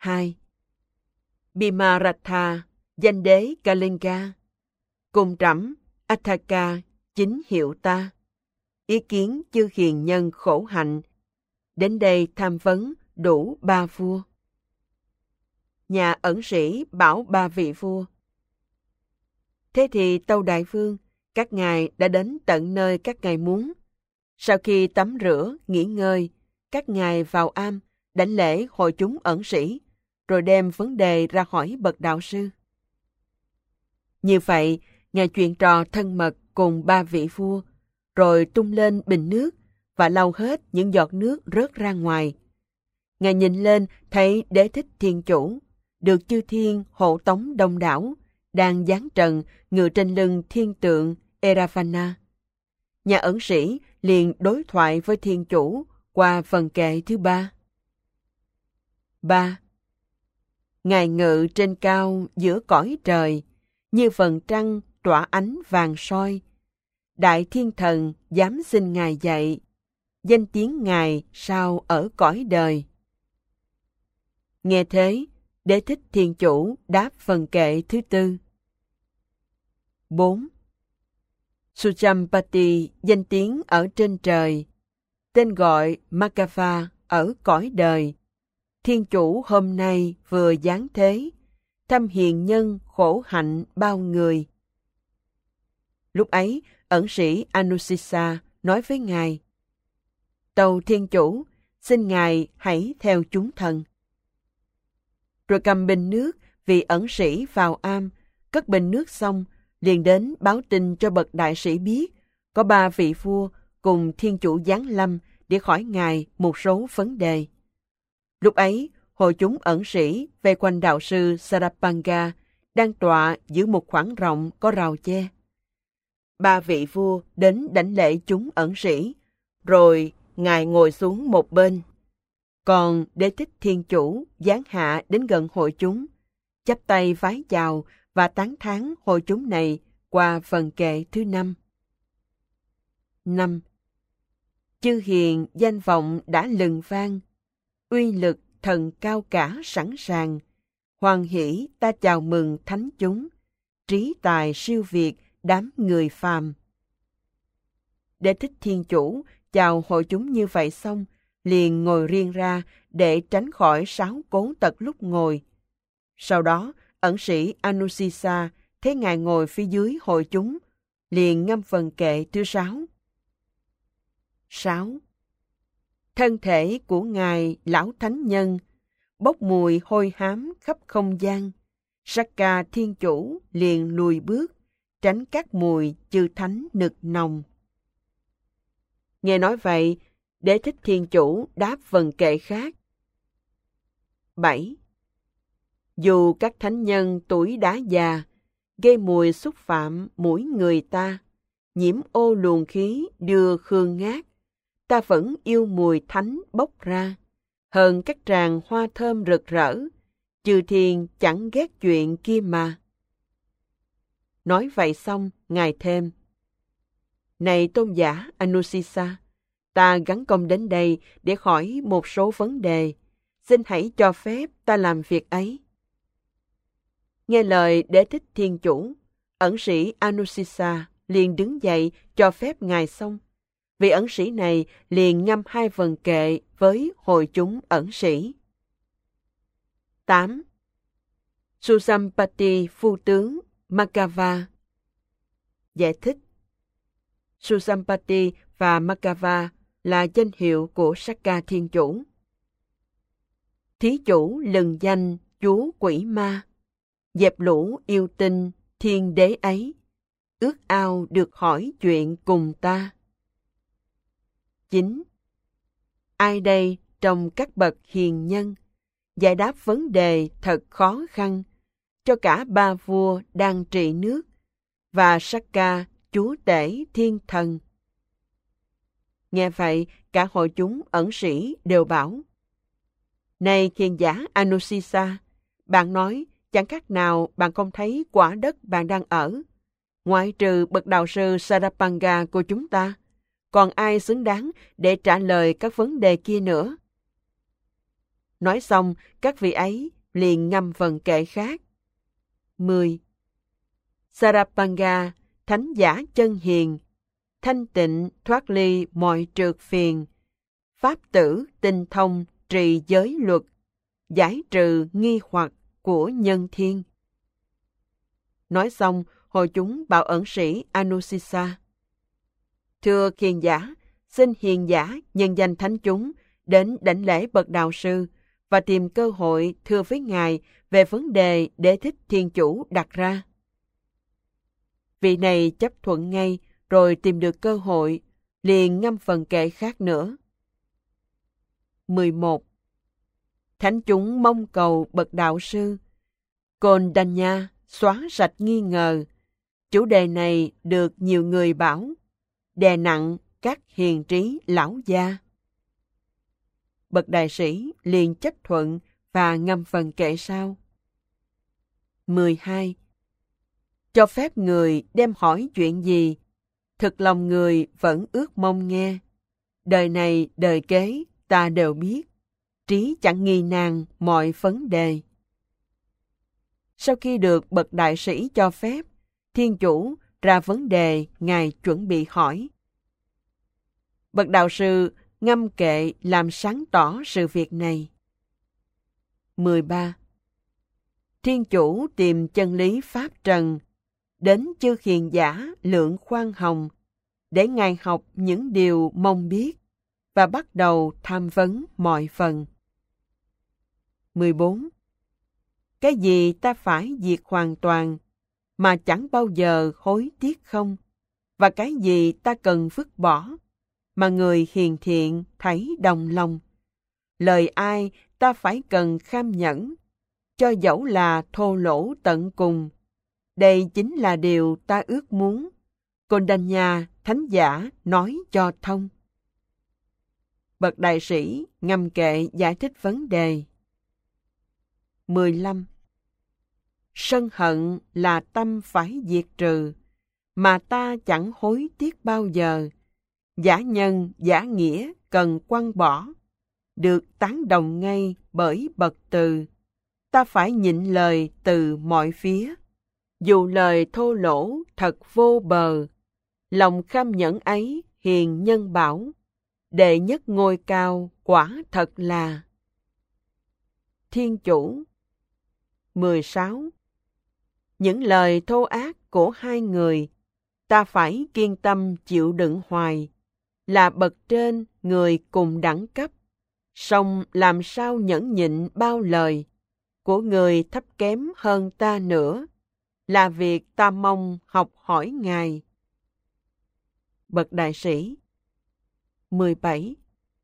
2. Bimaratha, danh đế Kalinga. Cùng trẫm Atthaka, chính hiệu ta. Ý kiến chư hiền nhân khổ hạnh. Đến đây tham vấn đủ 3 vua. Nhà ẩn sĩ bảo 3 vị vua: thế thì tâu đại vương, các ngài đã đến tận nơi các ngài muốn. Sau khi tắm rửa, nghỉ ngơi, các ngài vào am, đảnh lễ hội chúng ẩn sĩ, rồi đem vấn đề ra hỏi bậc đạo sư. Như vậy, ngài chuyện trò thân mật cùng 3 vị vua, rồi tung lên bình nước và lau hết những giọt nước rớt ra ngoài. Ngài nhìn lên thấy Đế Thích Thiên Chủ, được chư thiên hộ tống đông đảo, đang giáng trần ngự trên lưng thiên tượng Eravana. Nhà ẩn sĩ liền đối thoại với Thiên Chủ qua phần kệ thứ 3. 3. Ngài ngự trên cao giữa cõi trời, như phần trăng tỏa ánh vàng soi. Đại thiên thần dám xin ngài dạy, danh tiếng ngài sao ở cõi đời. Nghe thế, Đế Thích Thiên Chủ đáp phần kệ thứ 4. 4. Suchampati danh tiếng ở trên trời, tên gọi Makava ở cõi đời. Thiên Chủ hôm nay vừa giáng thế, thăm hiền nhân khổ hạnh bao người. Lúc ấy, ẩn sĩ Anusisa nói với ngài: tâu Thiên Chủ, xin ngài hãy theo chúng thần. Rồi cầm bình nước, vì ẩn sĩ vào am, cất bình nước xong, liền đến báo tin cho bậc đại sĩ biết có 3 vị vua cùng Thiên Chủ giáng lâm để hỏi ngài một số vấn đề. Lúc ấy, hội chúng ẩn sĩ vây quanh đạo sư Sarapanga đang tọa giữa một khoảng rộng có rào che. 3 vị vua đến đảnh lễ chúng ẩn sĩ, rồi ngài ngồi xuống một bên. Còn Đế Thích Thiên Chủ giáng hạ đến gần hội chúng, chắp tay vái chào và tán thán hội chúng này qua phần kệ thứ 5. 5. Chư hiền danh vọng đã lừng vang, uy lực thần cao cả sẵn sàng. Hoan hỷ ta chào mừng thánh chúng, trí tài siêu việt đám người phàm. Đế Thích Thiên Chủ chào hội chúng như vậy xong, liền ngồi riêng ra để tránh khỏi sáo cố tật lúc ngồi. Sau đó, ẩn sĩ Anusisa thấy ngài ngồi phía dưới hội chúng, liền ngâm phần kệ thứ 6. 6. Thân thể của ngài lão thánh nhân bốc mùi hôi hám khắp không gian. Sakka Thiên Chủ liền lùi bước, tránh các mùi chư thánh nực nồng. Nghe nói vậy, Đế Thích Thiên Chủ đáp phần kệ khác. 7. Dù các thánh nhân tuổi đã già, gây mùi xúc phạm mũi người ta, nhiễm ô luồng khí đưa khương ngát, ta vẫn yêu mùi thánh bốc ra, hơn các tràng hoa thơm rực rỡ, chư thiên chẳng ghét chuyện kia mà. Nói vậy xong, ngài thêm: này tôn giả Anusisa, ta gắng công đến đây để hỏi một số vấn đề, xin hãy cho phép ta làm việc ấy. Nghe lời Đế Thích Thiên Chủ, ẩn sĩ Anusisa liền đứng dậy cho phép ngài xong. Vị ẩn sĩ này liền ngâm 2 phần kệ với hội chúng ẩn sĩ. 8. Susampati phu tướng Makava. Giải thích: Susampati và Makava là danh hiệu của Sakka Thiên Chủ. Thí chủ lừng danh chúa quỷ ma, dẹp lũ yêu tinh thiên đế ấy, ước ao được hỏi chuyện cùng ta. 9. Ai đây trong các bậc hiền nhân giải đáp vấn đề thật khó khăn cho cả 3 vua đang trị nước và Sakka chúa tể thiên thần? Nghe vậy, cả hội chúng ẩn sĩ đều bảo: này hiền giả Anusisa, bạn nói chẳng khác nào bạn không thấy quả đất bạn đang ở. Ngoại trừ bậc đạo sư Sarapanga của chúng ta, còn ai xứng đáng để trả lời các vấn đề kia nữa? Nói xong, các vị ấy liền ngâm phần kệ khác. 10. Sarapanga, thánh giả chân hiền, thanh tịnh thoát ly mọi trượt phiền, pháp tử tinh thông trì giới luật, giải trừ nghi hoặc của nhân thiên. Nói xong, hội chúng bảo ẩn sĩ Anusisa: Thưa hiền giả, xin hiền giả nhân danh thánh chúng đến đảnh lễ bậc đạo sư và tìm cơ hội thưa với ngài về vấn đề Đế Thích Thiên Chủ đặt ra. Vị này chấp thuận ngay, rồi tìm được cơ hội, liền ngâm phần kệ khác nữa. 11. Thánh chúng mong cầu bậc đạo sư Kondanya xóa sạch nghi ngờ. Chủ đề này được nhiều người bảo, đè nặng các hiền trí lão gia. Bậc đại sĩ liền chấp thuận và ngâm phần kệ sau. 12. Cho phép người đem hỏi chuyện gì, thực lòng người vẫn ước mong nghe. Đời này đời kế ta đều biết, trí chẳng nghi nan mọi vấn đề. Sau khi được bậc đại sĩ cho phép, Thiên Chủ ra vấn đề ngài chuẩn bị hỏi. Bậc đạo sư ngâm kệ làm sáng tỏ sự việc này. 13. Thiên Chủ tìm chân lý pháp trần, đến chư hiền giả lượng khoan hồng, để ngài học những điều mong biết và bắt đầu tham vấn mọi phần. 14. Cái gì ta phải diệt hoàn toàn mà chẳng bao giờ hối tiếc không? Và cái gì ta cần vứt bỏ mà người hiền thiện thấy đồng lòng? Lời ai ta phải cần kham nhẫn, cho dẫu là thô lỗ tận cùng. Đây chính là điều ta ước muốn. Kondanya thánh giả nói cho thông. Bậc đại sĩ ngâm kệ giải thích vấn đề. 15. Sân hận là tâm phải diệt trừ, mà ta chẳng hối tiếc bao giờ. Giả nhân, giả nghĩa cần quăng bỏ, được tán đồng ngay bởi bậc từ. Ta phải nhịn lời từ mọi phía, dù lời thô lỗ thật vô bờ. Lòng kham nhẫn ấy hiền nhân bảo, đệ nhất ngôi cao quả thật là. Thiên Chủ. 16. Những lời thô ác của hai người, ta phải kiên tâm chịu đựng hoài. Là bậc trên người cùng đẳng cấp, song làm sao nhẫn nhịn bao lời của người thấp kém hơn ta nữa, là việc ta mong học hỏi ngài. Bậc đại sĩ. 17.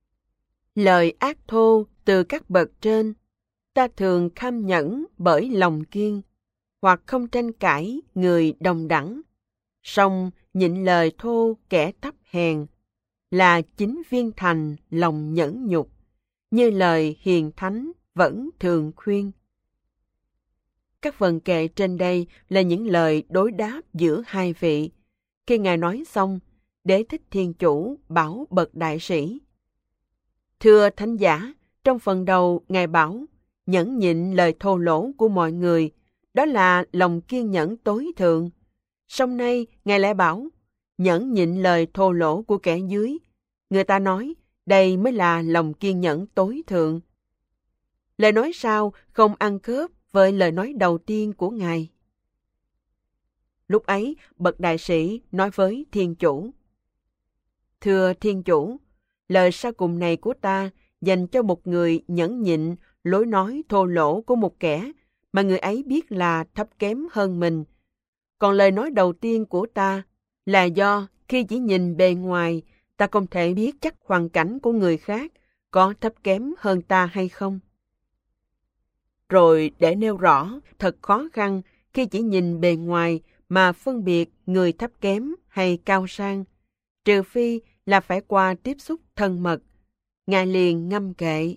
Lời ác thô từ các bậc trên, ta thường kham nhẫn bởi lòng kiên, hoặc không tranh cãi người đồng đẳng, song nhịn lời thô kẻ thấp hèn, là chính viên thành lòng nhẫn nhục, như lời hiền thánh vẫn thường khuyên. Các vần kệ trên đây là những lời đối đáp giữa hai vị. Khi ngài nói xong, Đế Thích Thiên Chủ bảo bậc đại sĩ: Thưa thánh giả, trong phần đầu ngài bảo nhẫn nhịn lời thô lỗ của mọi người, đó là lòng kiên nhẫn tối thượng. Song nay ngài lại bảo nhẫn nhịn lời thô lỗ của kẻ dưới. Người ta nói đây mới là lòng kiên nhẫn tối thượng. Lời nói sau không ăn khớp với lời nói đầu tiên của ngài. Lúc ấy, bậc đại sĩ nói với Thiên Chủ: Thưa Thiên Chủ, lời sau cùng này của ta dành cho một người nhẫn nhịn lối nói thô lỗ của một kẻ mà người ấy biết là thấp kém hơn mình. Còn lời nói đầu tiên của ta là do khi chỉ nhìn bề ngoài, ta không thể biết chắc hoàn cảnh của người khác có thấp kém hơn ta hay không. Rồi để nêu rõ, thật khó khăn khi chỉ nhìn bề ngoài mà phân biệt người thấp kém hay cao sang, trừ phi là phải qua tiếp xúc thân mật. Ngài liền ngâm kệ.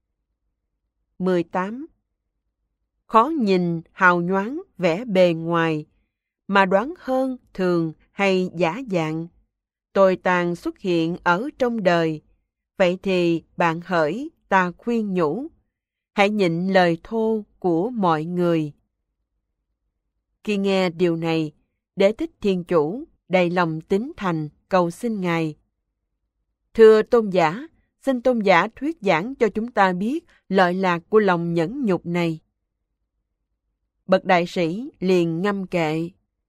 18. Khó nhìn hào nhoáng vẻ bề ngoài, mà đoán hơn thường hay giả dạng. Tồi tàn xuất hiện ở trong đời, vậy thì bạn hỡi ta khuyên nhủ, hãy nhịn lời thô của mọi người. Khi nghe điều này, Đế Thích Thiên Chủ đầy lòng tín thành cầu xin Ngài: Thưa tôn giả, xin tôn giả thuyết giảng cho chúng ta biết lợi lạc của lòng nhẫn nhục này. Bậc đại sĩ liền ngâm kệ: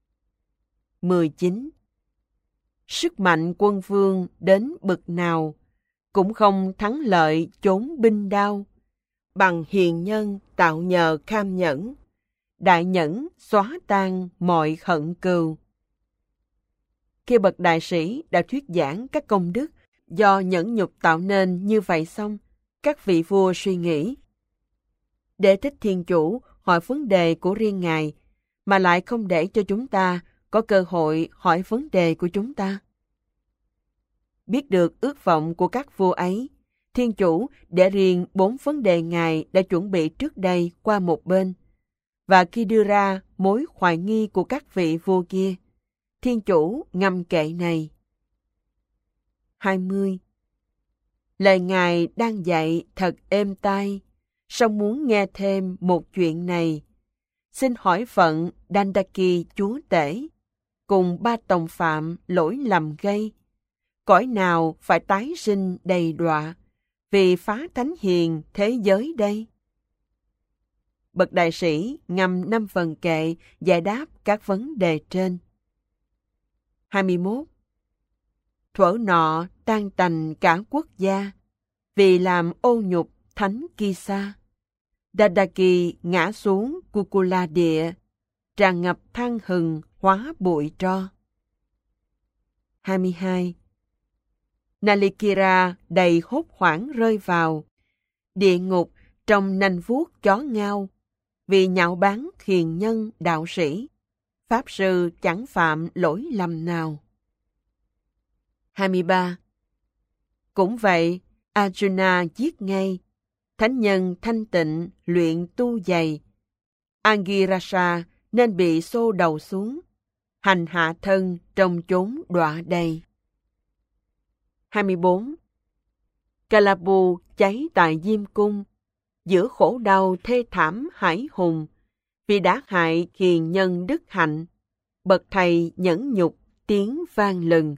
19. Sức mạnh quân vương đến bực nào, cũng không thắng lợi chốn binh đao, bằng hiền nhân tạo nhờ kham nhẫn, đại nhẫn xóa tan mọi hận cừu. Khi bậc đại sĩ đã thuyết giảng các công đức do nhẫn nhục tạo nên như vậy xong, các vị vua suy nghĩ: Đế Thích Thiên Chủ hỏi vấn đề của riêng Ngài, mà lại không để cho chúng ta có cơ hội hỏi vấn đề của chúng ta. Biết được ước vọng của các vua ấy, Thiên Chủ để riêng 4 vấn đề Ngài đã chuẩn bị trước đây qua một bên. Và khi đưa ra mối hoài nghi của các vị vua kia, Thiên Chủ ngâm kệ này: 20. Lời Ngài đang dạy thật êm tai, song muốn nghe thêm một chuyện này. Xin hỏi phận Dandaki chúa tể, cùng 3 tòng phạm lỗi lầm gây, cõi nào phải tái sinh đầy đọa, vì phá thánh hiền thế giới đây? Bậc đại sĩ ngâm 5 phần kệ giải đáp các vấn đề trên. 21. Thuở nọ tan tành cả quốc gia, vì làm ô nhục thánh Kisa. Dandaki ngã xuống Kukula địa, tràn ngập than hừng hóa bụi tro. 22. Nalikira đầy hốt hoảng rơi vào địa ngục trong nanh vuốt chó ngao, vì nhạo báng hiền nhân đạo sĩ, pháp sư chẳng phạm lỗi lầm nào. 23. Cũng vậy, Arjuna giết ngay, thánh nhân thanh tịnh luyện tu dày, Angirasa nên bị xô đầu xuống, hành hạ thân trong chốn đọa đầy. 24. Kalabu cháy tại Diêm Cung, giữa khổ đau thê thảm hải hùng, vì đã hại hiền nhân đức hạnh, bậc thầy nhẫn nhục tiếng vang lừng.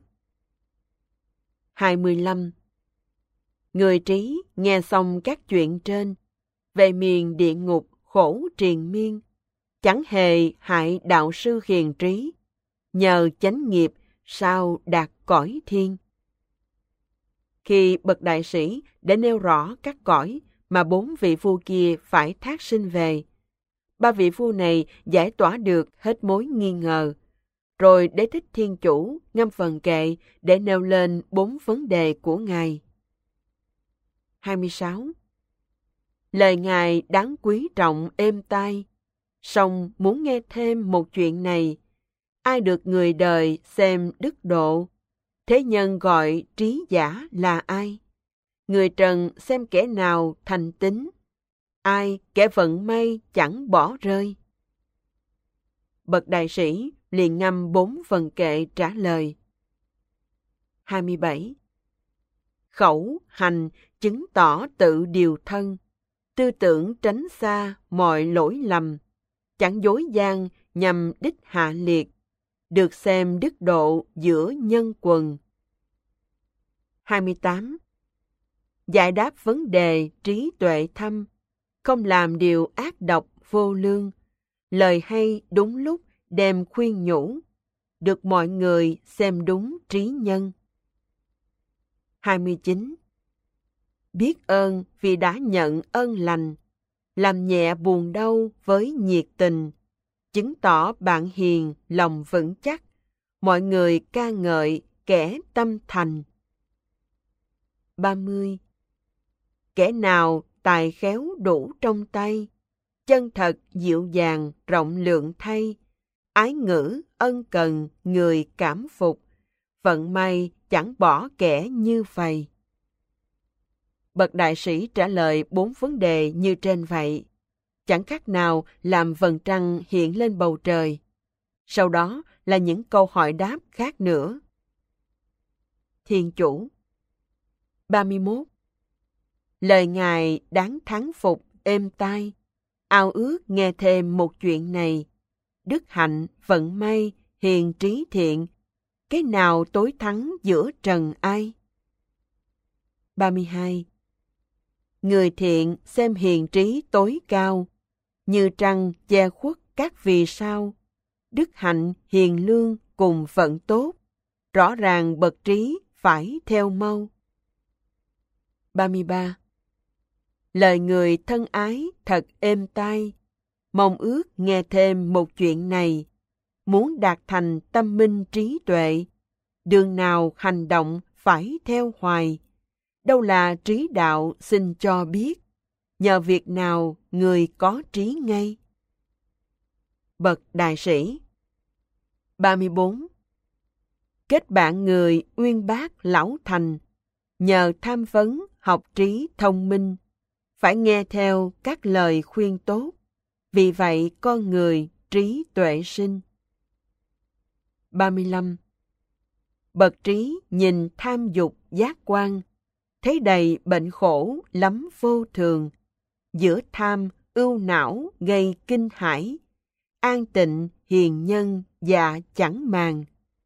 25. Người trí nghe xong các chuyện trên, về miền địa ngục khổ triền miên, chẳng hề hại đạo sư hiền trí, nhờ chánh nghiệp sao đạt cõi thiên. Khi bậc đại sĩ đã nêu rõ các cõi mà 4 vị vua kia phải thác sinh về, 3 vị vua này giải tỏa được hết mối nghi ngờ, rồi Đế Thích Thiên Chủ ngâm phần kệ để nêu lên 4 vấn đề của Ngài. 26. Lời Ngài đáng quý trọng êm tai, song muốn nghe thêm một chuyện này. Ai được người đời xem đức độ, thế nhân gọi trí giả là ai? Người trần xem kẻ nào thành tín, ai kẻ vận may chẳng bỏ rơi? Bậc đại sĩ liền ngâm 4 phần kệ trả lời. 27. Khẩu, hành, chứng tỏ tự điều thân, tư tưởng tránh xa mọi lỗi lầm, chẳng dối gian nhằm đích hạ liệt, được xem đức độ giữa nhân quần. 28. Giải đáp vấn đề trí tuệ thâm, không làm điều ác độc vô lương, lời hay đúng lúc đem khuyên nhủ, được mọi người xem đúng trí nhân. 29. Biết ơn vì đã nhận ơn lành, làm nhẹ buồn đau với nhiệt tình, chứng tỏ bạn hiền lòng vững chắc, mọi người ca ngợi kẻ tâm thành. 30. Kẻ nào tài khéo đủ trong tay, chân thật dịu dàng rộng lượng thay, ái ngữ ân cần người cảm phục, vận may chẳng bỏ kẻ như vậy. Bậc đại sĩ trả lời 4 vấn đề như trên vậy, chẳng khác nào làm vầng trăng hiện lên bầu trời. Sau đó là những câu hỏi đáp khác nữa. Thiên Chủ. 31. Lời Ngài đáng thán phục êm tai, ao ước nghe thêm một chuyện này. Đức hạnh, vận may, hiền trí thiện, cái nào tối thắng giữa trần ai? 32. Người thiện xem hiền trí tối cao, như trăng che khuất các vì sao. Đức hạnh, hiền lương cùng phận tốt, rõ ràng bậc trí phải theo mau. 33. Lời người thân ái thật êm tai, mong ước nghe thêm một chuyện này. Muốn đạt thành tâm minh trí tuệ, đường nào hành động phải theo hoài. Đâu là trí đạo xin cho biết, nhờ việc nào người có trí ngay. Bậc đại sĩ. 34. Kết bạn người uyên bác lão thành, nhờ tham vấn học trí thông minh, phải nghe theo các lời khuyên tốt, vì vậy con người trí tuệ sinh. 35. Bậc trí nhìn tham dục giác quan, thấy đầy bệnh khổ lắm vô thường, giữa tham ưu não gây kinh hãi, an tịnh hiền nhân dạ chẳng màng.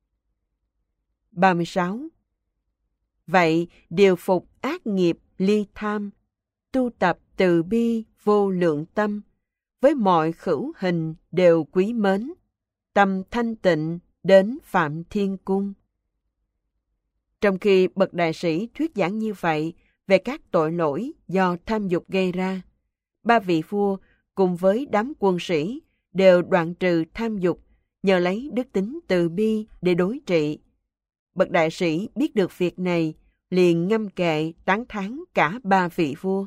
36. Vậy điều phục ác nghiệp ly tham, tu tập từ bi vô lượng tâm, với mọi khửu hình đều quý mến, tâm thanh tịnh đến Phạm Thiên Cung. Trong khi bậc đại sĩ thuyết giảng như vậy về các tội lỗi do tham dục gây ra, ba vị vua cùng với đám quân sĩ đều đoạn trừ tham dục nhờ lấy đức tính từ bi để đối trị. Bậc đại sĩ biết được việc này, liền ngâm kệ tán thán cả ba vị vua.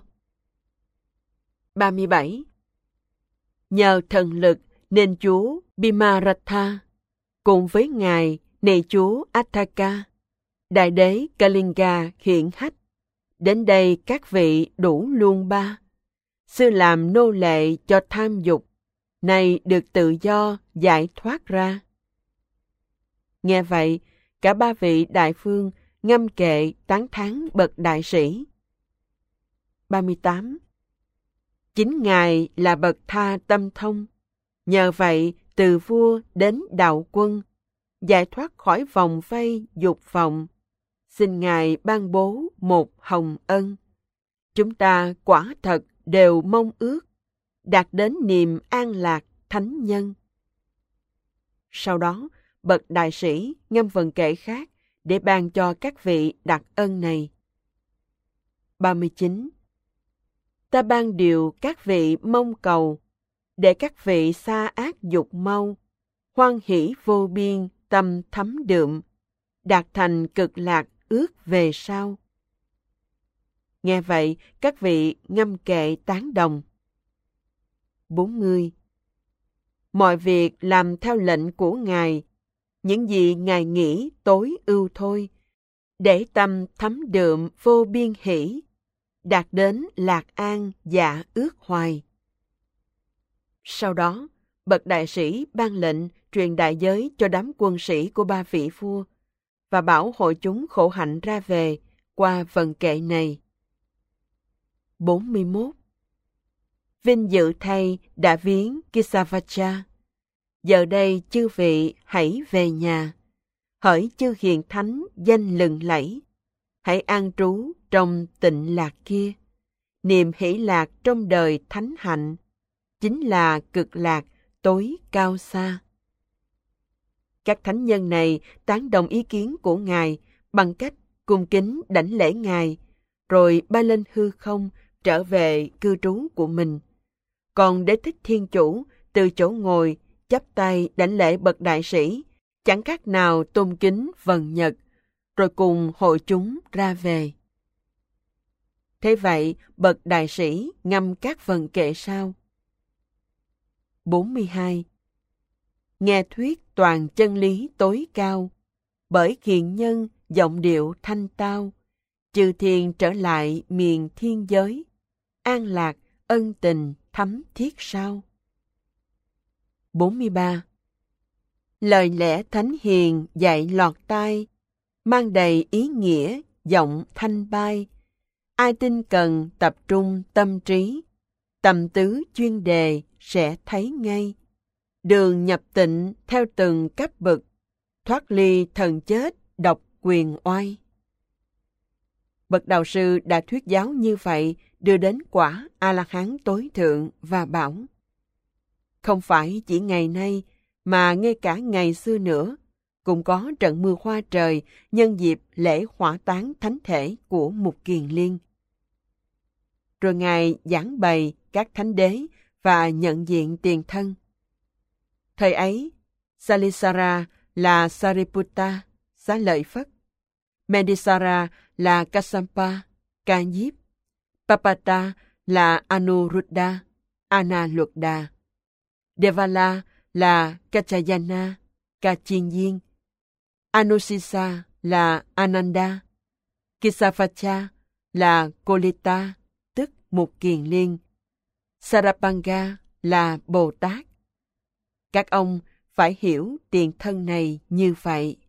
37. Nhờ thần lực nên chúa Bimaratha cùng với ngài nề chúa Atthaka, đại đế Kalinga hiện hách, đến đây các vị đủ luôn ba. Xưa làm nô lệ cho tham dục, nay được tự do giải thoát ra. Nghe vậy, cả ba vị đại phương ngâm kệ tán thán bậc đại sĩ. 38. Chính ngài là bậc tha tâm thông, nhờ vậy từ vua đến đạo quân, giải thoát khỏi vòng vây dục vọng. Xin ngài ban bố một hồng ân. Chúng ta quả thật đều mong ước đạt đến niềm an lạc thánh nhân. Sau đó, bậc đại sĩ ngâm vần kệ khác để ban cho các vị đặc ân này. 39. Ta ban điều các vị mong cầu, để các vị xa ác dục mau, hoan hỷ vô biên tâm thấm đượm, đạt thành cực lạc ước về sau. Nghe vậy, các vị ngâm kệ tán đồng. 40. Mọi việc làm theo lệnh của Ngài, những gì Ngài nghĩ tối ưu thôi, để tâm thấm đượm vô biên hỷ, đạt đến lạc an dạ ước hoài. Sau đó, bậc đại sĩ ban lệnh truyền đại giới cho đám quân sĩ của ba vị vua và bảo hội chúng khổ hạnh ra về qua vần kệ này. 41. Vinh dự thay đã viếng Kisavacha. Giờ đây chư vị hãy về nhà, hỡi chư hiền thánh danh lừng lẫy, hãy an trú trong tịnh lạc kia. Niềm hỷ lạc trong đời thánh hạnh chính là cực lạc tối cao xa. Các thánh nhân này tán đồng ý kiến của Ngài bằng cách cung kính đảnh lễ Ngài, rồi bay lên hư không trở về cư trú của mình. Còn Đế Thích Thiên Chủ từ chỗ ngồi chắp tay đảnh lễ bậc đại sĩ, chẳng khác nào tôn kính vần nhật, rồi cùng hội chúng ra về. Thế vậy, bậc đại sĩ ngâm các vần kệ sau. 42. Nghe thuyết toàn chân lý tối cao, bởi hiền nhân giọng điệu thanh tao, chư thiên trở lại miền thiên giới, an lạc ân tình thấm thiết sao. 43. Lời lẽ thánh hiền dạy lọt tai, mang đầy ý nghĩa giọng thanh bai. Ai tin cần tập trung tâm trí, tầm tứ chuyên đề sẽ thấy ngay. Đường nhập tịnh theo từng cấp bậc, thoát ly thần chết, độc quyền oai. Bậc đạo sư đã thuyết giáo như vậy, đưa đến quả A-la-hán tối thượng và bảo: không phải chỉ ngày nay, mà ngay cả ngày xưa nữa, cũng có trận mưa hoa trời nhân dịp lễ hỏa táng thánh thể của Mục Kiền Liên. Rồi Ngài giảng bày các thánh đế và nhận diện tiền thân. Thời ấy, Salisara là Sariputta, Xá Lợi Phất. Medisara là Kasampa, Ca Diếp. Papata là Anuruddha, Analuddha. Devala là Kachayana, Ca Chiên Diên. Anusisa là Ananda. Kisaphacha là Kolita, tức Mục Kiền Liên. Sarapanga là Bồ Tát. Các ông phải hiểu tiền thân này như vậy.